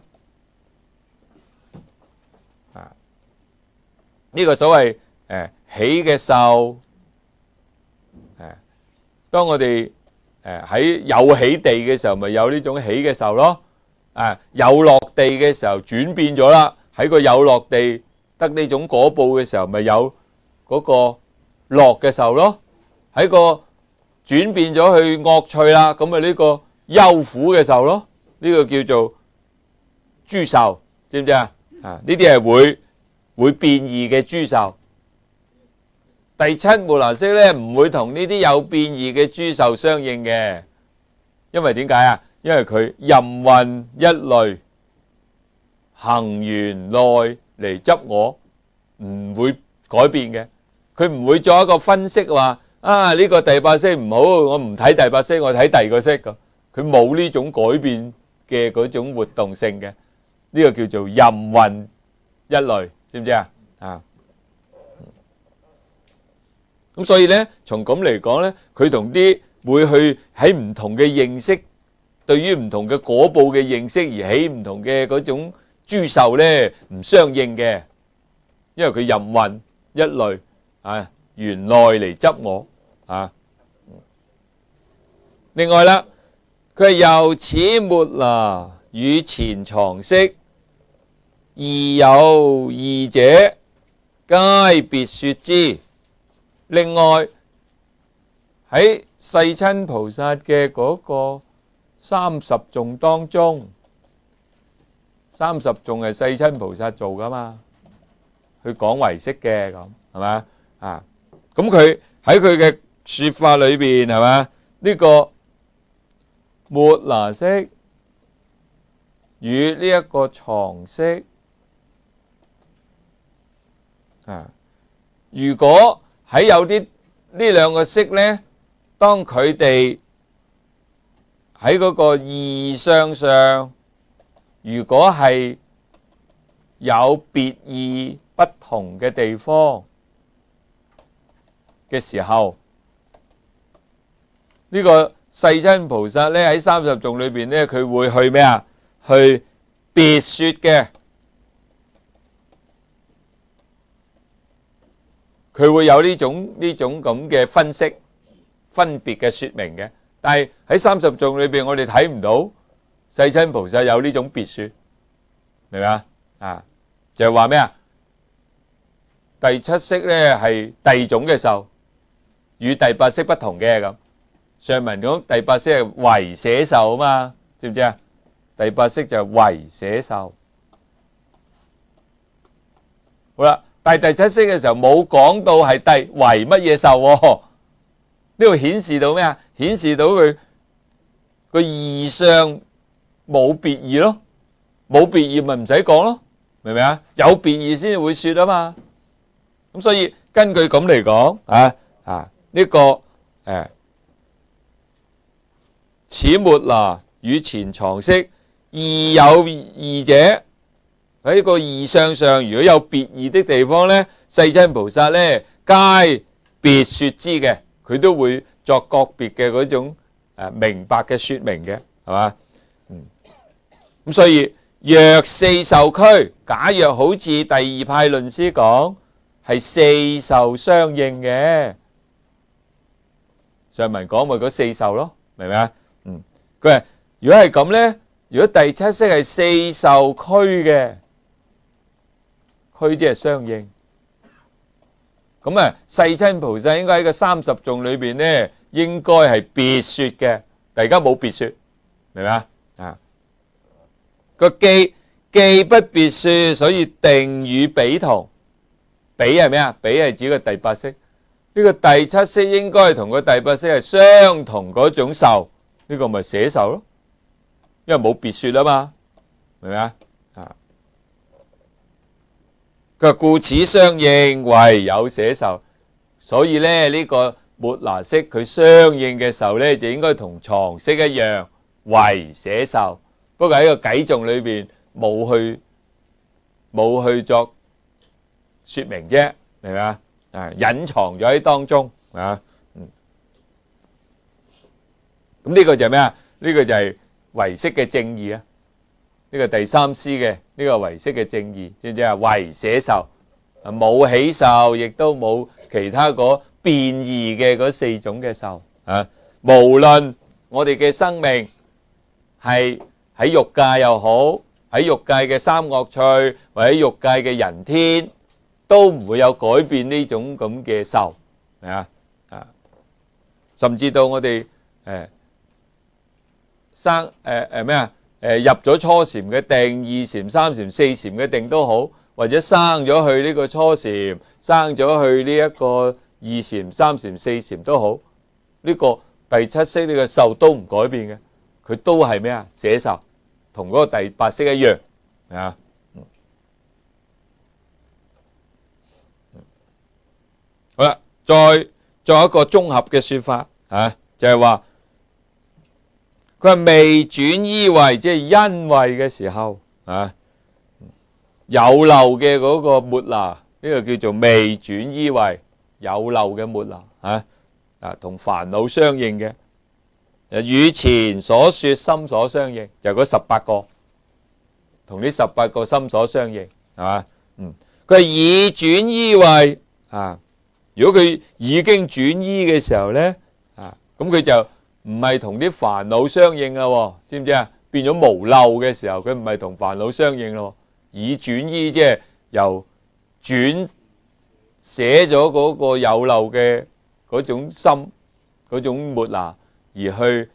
A: 啊，呢個所謂誒起嘅受，誒，當我哋誒喺有起地嘅時候，咪有呢種起嘅受咯，啊，有落地嘅時候轉變咗啦。喺個有落地得呢種果報嘅時候，咪有嗰個樂嘅受咯。喺個轉變咗去惡趣啦，咁咪呢個憂苦嘅受咯。呢個叫做諸受，知唔知啊？啊，呢啲係會會變異嘅諸受。第七末那識咧，唔會同呢啲有變異嘅諸受相應嘅，因為點解啊？因為佢任運一類。行緣內嚟執我，唔會改變嘅。佢唔會作一個分析話啊，呢個第八識唔好，我唔睇第八識，我睇第二個識咁。佢冇呢種改變嘅嗰種活動性嘅，呢個叫做任運一類，知唔知啊？啊，咁所以咧，從咁嚟講咧，佢同啲會去喺唔同嘅認識，對於唔同嘅果報嘅認識而起唔同嘅嗰種。諸受咧唔相應嘅，因為佢任運一類啊，緣內嚟執我啊。另外啦，佢係由此末那與前藏識異有異者，皆別說之。另外喺世親菩薩嘅嗰個三十頌當中。三十頌係世親菩薩做噶嘛，去講唯識嘅咁，係嘛啊？咁佢喺佢嘅說法裏邊係嘛？呢個末那識與呢一個藏識啊，如果喺有啲呢兩個識咧，當佢哋喺嗰個異相上。如果係有別異不同嘅地方嘅時候，呢、這個世親菩薩咧喺三十頌裏邊咧，佢會去咩啊？去別說嘅，佢會有呢種呢種咁嘅分析、分別嘅說明嘅。但係喺三十頌裏邊，我哋睇唔到。世親菩薩有呢種別說，明唔明啊？啊，就係話咩啊？第七識咧係第二種嘅受，與第八識不同嘅咁。上文講第八識係唯捨受啊嘛，知唔知啊？第八識就係唯捨受。好啦，但係第七識嘅時候冇講到係第唯乜嘢受喎？呢度顯示到咩啊？顯示到佢個異相。冇別異咯，冇別異咪唔使講咯，明唔明啊？有別異先會說啊嘛。咁所以根據咁嚟講啊啊呢個誒，此末那與前藏識異有異者，喺個異相上，如果有別異的地方咧，世親菩薩咧皆別說之嘅，佢都會作個別嘅嗰種誒明白嘅說明嘅，係嘛？咁所以若四受區，假若好似第二派論師講，係四受相應嘅。上文講咪嗰四受咯，明唔明啊？嗯，佢話如果係咁咧，如果第七識係四受區嘅， 俱即係相應。咁啊，世親菩薩應該喺個三十頌裏邊咧，應該係別說嘅，但而家冇別說，明唔明啊？啊，個既既不別說，所以定與彼同。彼係咩啊？彼係指個第八識。呢個第七識應該係同個第八識係相同嗰種受，呢個咪捨受咯，因為冇別說啊嘛，明唔明啊？啊，佢話故此相應為有捨受，所以咧呢個末那識佢相應嘅受咧就應該同床識一樣為捨受，不過喺個偈頌裏邊冇去冇去作說明啫，明唔明啊？啊，隱藏咗喺當中啊，嗯，咁呢個就係咩啊？呢個就係唯識嘅正義啊！呢個第三師嘅呢個唯識嘅正義，知唔知啊？唯捨受，冇喜受，亦都冇其他嗰變異嘅嗰四種嘅受啊！無論我哋嘅生命係喺欲界又好，喺欲界嘅三惡趣，或者欲界嘅人天，都唔會有改變呢種咁嘅受，係啊啊！甚至到我哋誒生誒誒咩啊？誒入咗初禪嘅定、二禪、三禪、四禪嘅定都好，或者生咗去呢個初禪，生咗去呢一個二禪、三禪、四禪都好，呢個第七識呢個受都唔改變嘅，佢都係咩啊？捨受，同嗰個第八識一樣，係啊。好啦，再作一個綜合嘅說法啊，就係話佢係未轉依位，即係因位嘅時候啊，有漏嘅嗰個末那，呢個叫做未轉依位，有漏嘅末那啊啊，同煩惱相應嘅，與前所說心所相應，就嗰十八個，同呢十八個心所相應，係嘛？嗯，佢係已轉依位啊。如果佢已經轉依嘅時候咧，啊，咁佢就唔係同啲煩惱相應啦，知唔知啊？變咗無漏嘅時候，佢唔係同煩惱相應咯。已轉依即係由轉寫咗嗰個有漏嘅嗰種心，嗰種末那，而去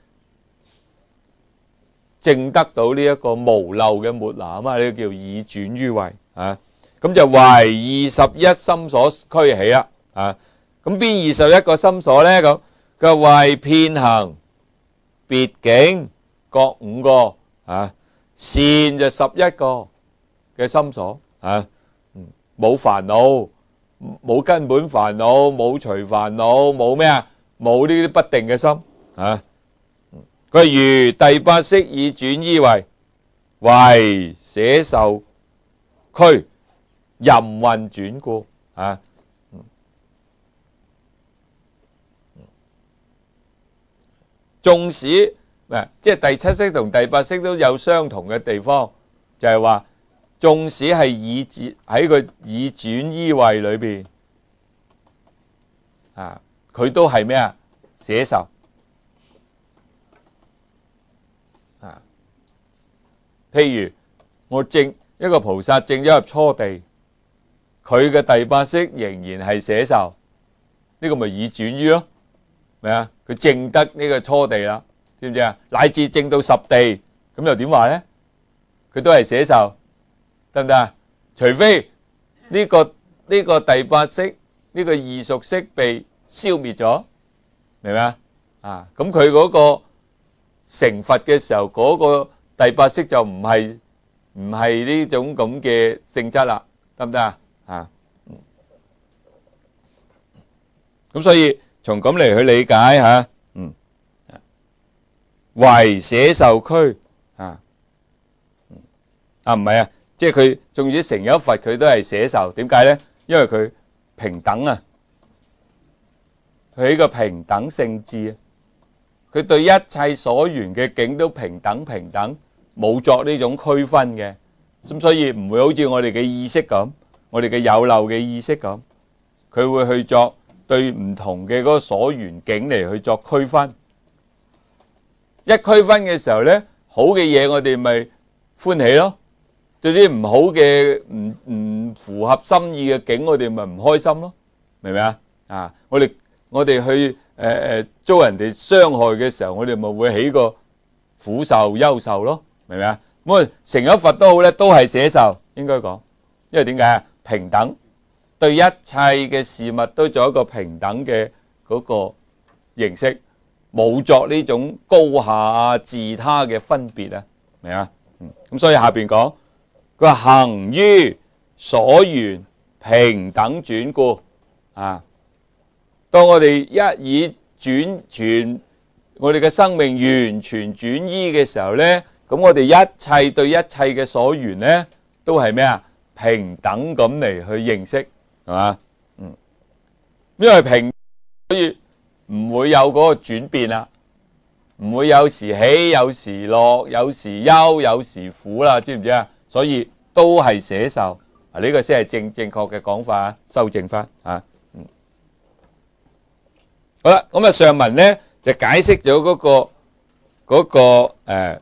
A: 證得到呢一個無漏嘅末那啊嘛，呢個叫已轉於位啊。咁就為二十一心所俱起啦。啊，咁邊二十一個心所咧？咁佢為遍行別境各五個啊，善就十一個嘅心所啊，冇煩惱，冇根本煩惱，冇隨煩惱，冇咩啊？冇呢啲不定嘅心啊。佢如第八識已轉依位，為捨受俱任運轉故啊。縱使誒，即係第七識同第八識都有相同嘅地方，就係話縱使係已轉喺個已轉依位裏邊啊，佢都係咩啊？捨受啊。譬如我證一個菩薩證咗入初地，佢嘅第八識仍然係捨受，呢個咪已轉依咯。咪啊！佢證得呢個初地啦，知唔知啊？乃至證到十地，咁又點話咧？佢都係捨受，得唔得啊？除非呢個呢個第八識呢個異熟識被消滅咗，明唔明啊？啊，咁佢嗰個成佛嘅時候，嗰個第八識就唔係唔係呢種咁嘅性質啦，得唔得啊？啊，咁所以。從咁嚟去理解吓，嗯，為捨受俱啊，啊唔係啊，即係佢縱使成咗佛，佢都係捨受。點解咧？因為佢平等啊，佢呢個平等性智啊，佢對一切所緣嘅境都平等平等，冇作呢種區分嘅。咁所以唔會好似我哋嘅意識咁，我哋嘅有漏嘅意識咁，佢會去作。對唔同嘅嗰個所緣境嚟去作區分，一區分嘅時候咧，好嘅嘢我哋咪歡喜咯， 對啲唔好嘅、唔唔符合心意嘅境，我哋咪唔開心咯，明唔明啊？啊，我哋我哋去誒誒遭人哋傷害嘅時候，我哋咪會起個苦受、憂受咯，明唔明啊？咁啊，成咗佛都好咧，都係捨受，應該講，因為點解啊？平等，對一切嘅事物都做一個平等嘅嗰個認識，冇作呢種高下啊、自他嘅分別啊，明啊？嗯，咁所以下邊講，佢話行於所緣平等轉故啊。當我哋一以轉全我哋嘅生命完全轉依嘅時候咧，咁我哋一切對一切嘅所緣咧，都係咩啊？平等咁嚟去認識，係嘛？嗯，因為平，所以唔會有嗰個轉變啦，唔會有時喜有時樂，有時憂有時苦啦，知唔知啊？所以都係捨受啊！呢個先係正正確嘅講法，修正翻啊。嗯，好啦，咁啊上文咧就解釋咗嗰個嗰個誒，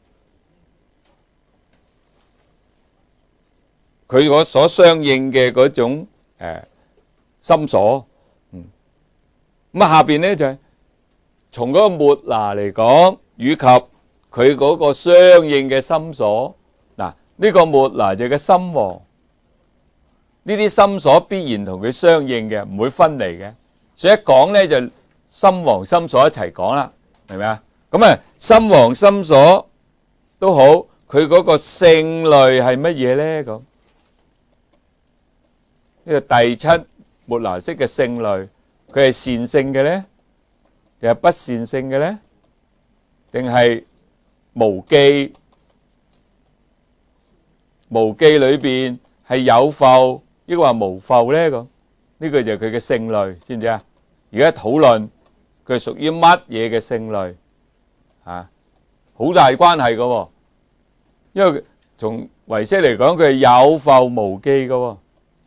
A: 佢嗰所相應嘅嗰種誒心所。嗯，咁啊下邊咧就係從嗰個末那嚟講，以及佢嗰個相應嘅心所。嗱，呢個末那就係個心王，呢啲心所必然同佢相應嘅，唔會分離嘅。所以一講咧就心王心所一齊講啦，明唔明啊？咁啊，心王心所都好，佢嗰個性類係乜嘢咧？咁呢個第七末那識嘅性類，佢係善性嘅咧，定係不善性嘅咧？定係無記？無記裏邊係有覆，抑或無覆咧？咁呢個就係佢嘅性類，知唔知啊？而家討論佢係屬於乜嘢嘅性類啊？好大關係嘅，因為從唯識嚟講，佢係有覆無記嘅。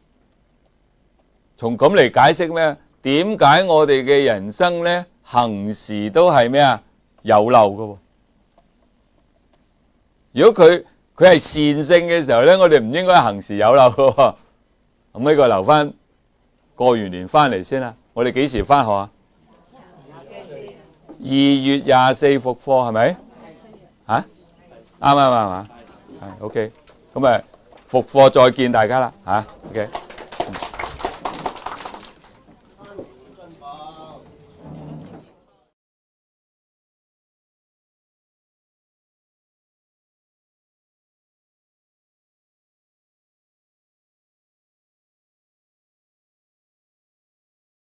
A: 從咁嚟解釋咩？點解我哋嘅人生咧，行時都係咩啊？有漏嘅。如果佢佢係善性嘅時候咧，我哋唔應該行時有漏嘅。咁呢個留翻過完年翻嚟先啦。我哋幾時翻學啊？二月廿四復課係咪？嚇，啱啱啱嘛？係 OK。咁啊，復課再見大家啦嚇。OK。